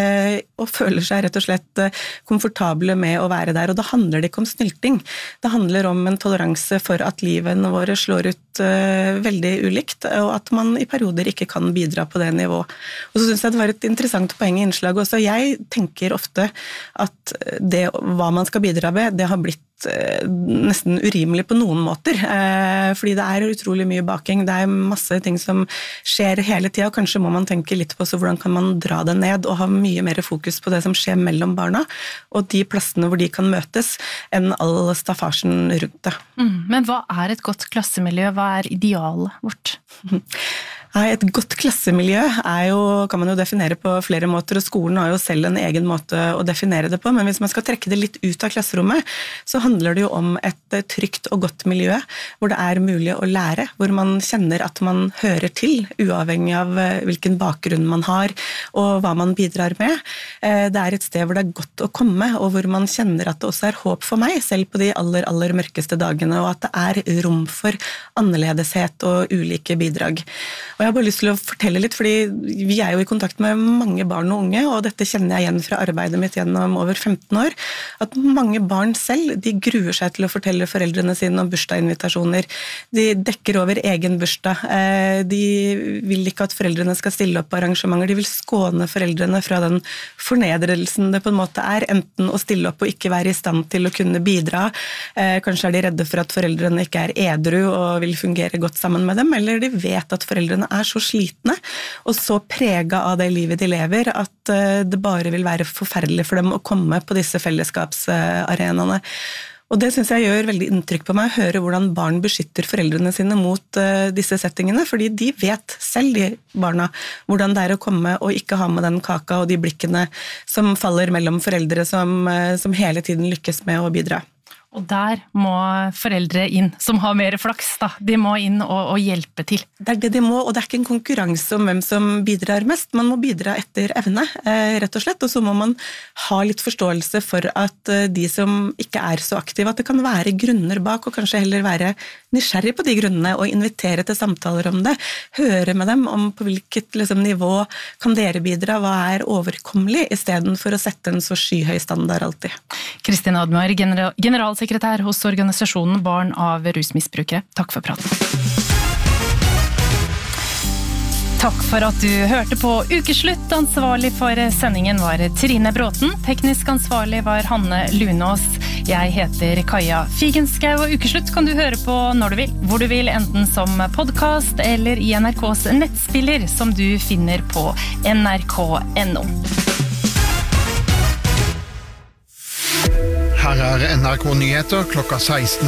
og føler seg rett og slett komfortable med å være der, og da handler det ikke om snylting, det handler om en toleranse for at livene våre slår ut veldig ulikt, og at man i perioder ikke kan bidra på det nivået. Og så synes jeg det var et interessant poeng i innslaget også. Jeg tenker ofte at det hva man skal bidra med, det har blitt nesten urimelig på noen måter, fordi det utrolig mye baking, det masse ting som skjer hele tiden, og kanskje må man tenke litt på så hvordan kan man dra det ned og ha mye mer fokus på det som skjer mellom barna, og de plassene hvor de kan møtes, enn all staffasjen rundt det. Men hva et godt klassemiljø? Hva idealet vårt? Et godt klassemiljø kan man jo definere på flere måter, og skolen har jo selv en egen måte å definere det på, men hvis man skal trekke det litt ut av klasserommet, så handler det jo om et trygt og godt miljø, hvor det mulig å lære, hvor man kjenner at man hører til, uavhengig av hvilken bakgrunn man har, og hva man bidrar med. Det et sted hvor det godt å komme, og hvor man kjenner at det også håp for meg, selv på de aller, aller mørkeste dagene, og at det rom for annerledeshet og ulike bidrag. Og jeg har bare lyst til å fortelle litt, fordi vi jo i kontakt med mange barn og unge, og dette kjenner jeg igjen fra arbeidet mitt gjennom over 15 år, at mange barn selv, de gruer seg til å fortelle foreldrene sine om bursdagsinvitasjoner. De dekker over egen bursdag. De vil ikke at foreldrene skal stille opp på arrangementer. De vil skåne foreldrene fra den fornedrelsen det på en måte enten å stille opp og ikke være i stand til å kunne bidra. Kanskje de redde for at foreldrene ikke edru og vil fungere godt sammen med dem, eller de vet at foreldrene så slitne og så preget av det livet de lever at det bare vil være forferdelig for dem å komme på disse fellesskapsarenaene. Og det synes jeg gjør veldig inntrykk på meg, å høre hvordan barn beskytter foreldrene sine mot disse settingene, fordi de vet selv, de barna, hvordan det å komme og ikke ha med den kaka og de blikkene som faller mellom foreldre som hele tiden lykkes med å bidra. Og der må foreldre inn, som har mer flaks da. De må inn og hjelpe til. Det det de må, og det ikke en konkurranse om hvem som bidrar mest. Man må bidra etter evne, rett og slett. Og så må man ha litt forståelse for at de som ikke så aktive, at det kan være grunner bak, og kanskje heller være nysgjerrig på de grunnene, og invitere til samtaler om det. Høre med dem om på hvilket nivå kan dere bidra, hva overkommelig, i stedet for å sette en så skyhøy standard alltid. Kristin Admar, generalsekretær hos organisasjonen Barn av rusmisbrukere. Takk for praten. Takk for at du hørte på Ukeslutt. Ansvarlig for sendingen var Trine Bråten. Teknisk ansvarlig var Hanne Lunås. Jeg heter Kaja Figenschou, og Ukeslutt kan du høre på når du vil, hvor du vil, enten som podcast eller i NRKs nettspiller, som du finner på nrk.no. Her NRK Nyheter klokka 16.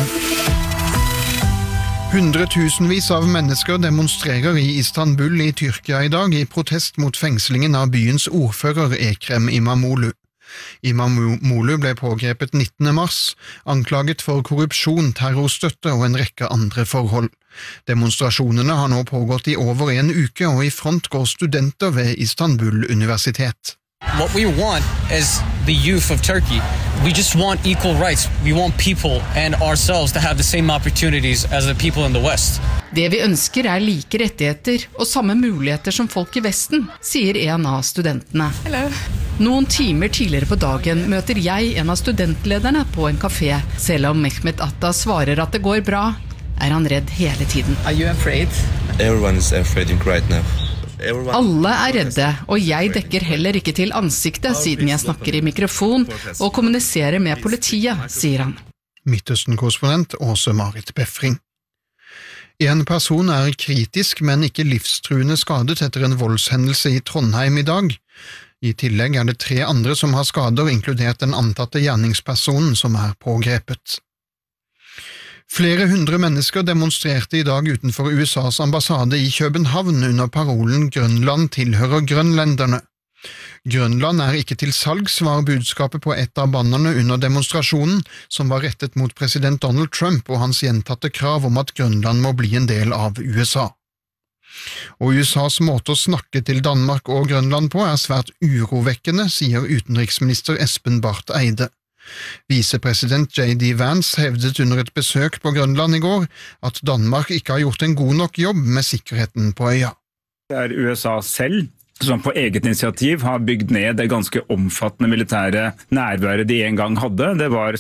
Hundretusenvis av mennesker demonstrerer i Istanbul i Tyrkia i dag i protest mot fengslingen av byens ordfører Ekrem İmamoğlu. İmamoğlu ble pågrepet 19. mars, anklaget for korrupsjon, terrorstøtte og en rekke andre forhold. Demonstrasjonene har nå pågått i over en uke, og i front går studenter ved Istanbul Universitet. What we want as the youth of Turkey, we just want equal rights. We want people and ourselves to have the same opportunities as the people in the West. Det vi ønsker like rettigheter og samme muligheter som folk i Vesten, sier en av studentene. Hello. Noen timer tidligere på dagen møter jeg en av studentlederne på en kafé. Selv om Mehmet Atta svarer at det går bra, han redd hele tiden. Are you afraid? Everyone is afraid right now. Alle redde, og jeg dekker heller ikke til ansiktet siden jeg snakker i mikrofon og kommuniserer med politiet, sier han. Midtøsten-korrespondent Åse-Marit Befring. En person kritisk, men ikke livstruende skadet etter en voldshendelse i Trondheim i dag. I tillegg det 3 andre som har skader, inkludert den antatte gjerningspersonen som pågrepet. Flere hundre mennesker demonstrerte i dag utenfor USAs ambassade i København under parolen «Grønland tilhører grønlenderne». Grønland ikke til salgs, var budskapet på et av bannerne under demonstrasjonen, som var rettet mot president Donald Trump og hans gjentatte krav om at Grønland må bli en del av USA. Og USAs måte å snakke til Danmark og Grønland på svært urovekkende, sier utenriksminister Espen Barth Eide. Visepresident J.D. Vance hevdet under et besøk på Grønland i går at Danmark ikke har gjort en god nok jobb med sikkerheten på øya. Det USA selv som på eget initiativ har bygd ned det ganske omfattende militære nærværet de en gang hadde. Det var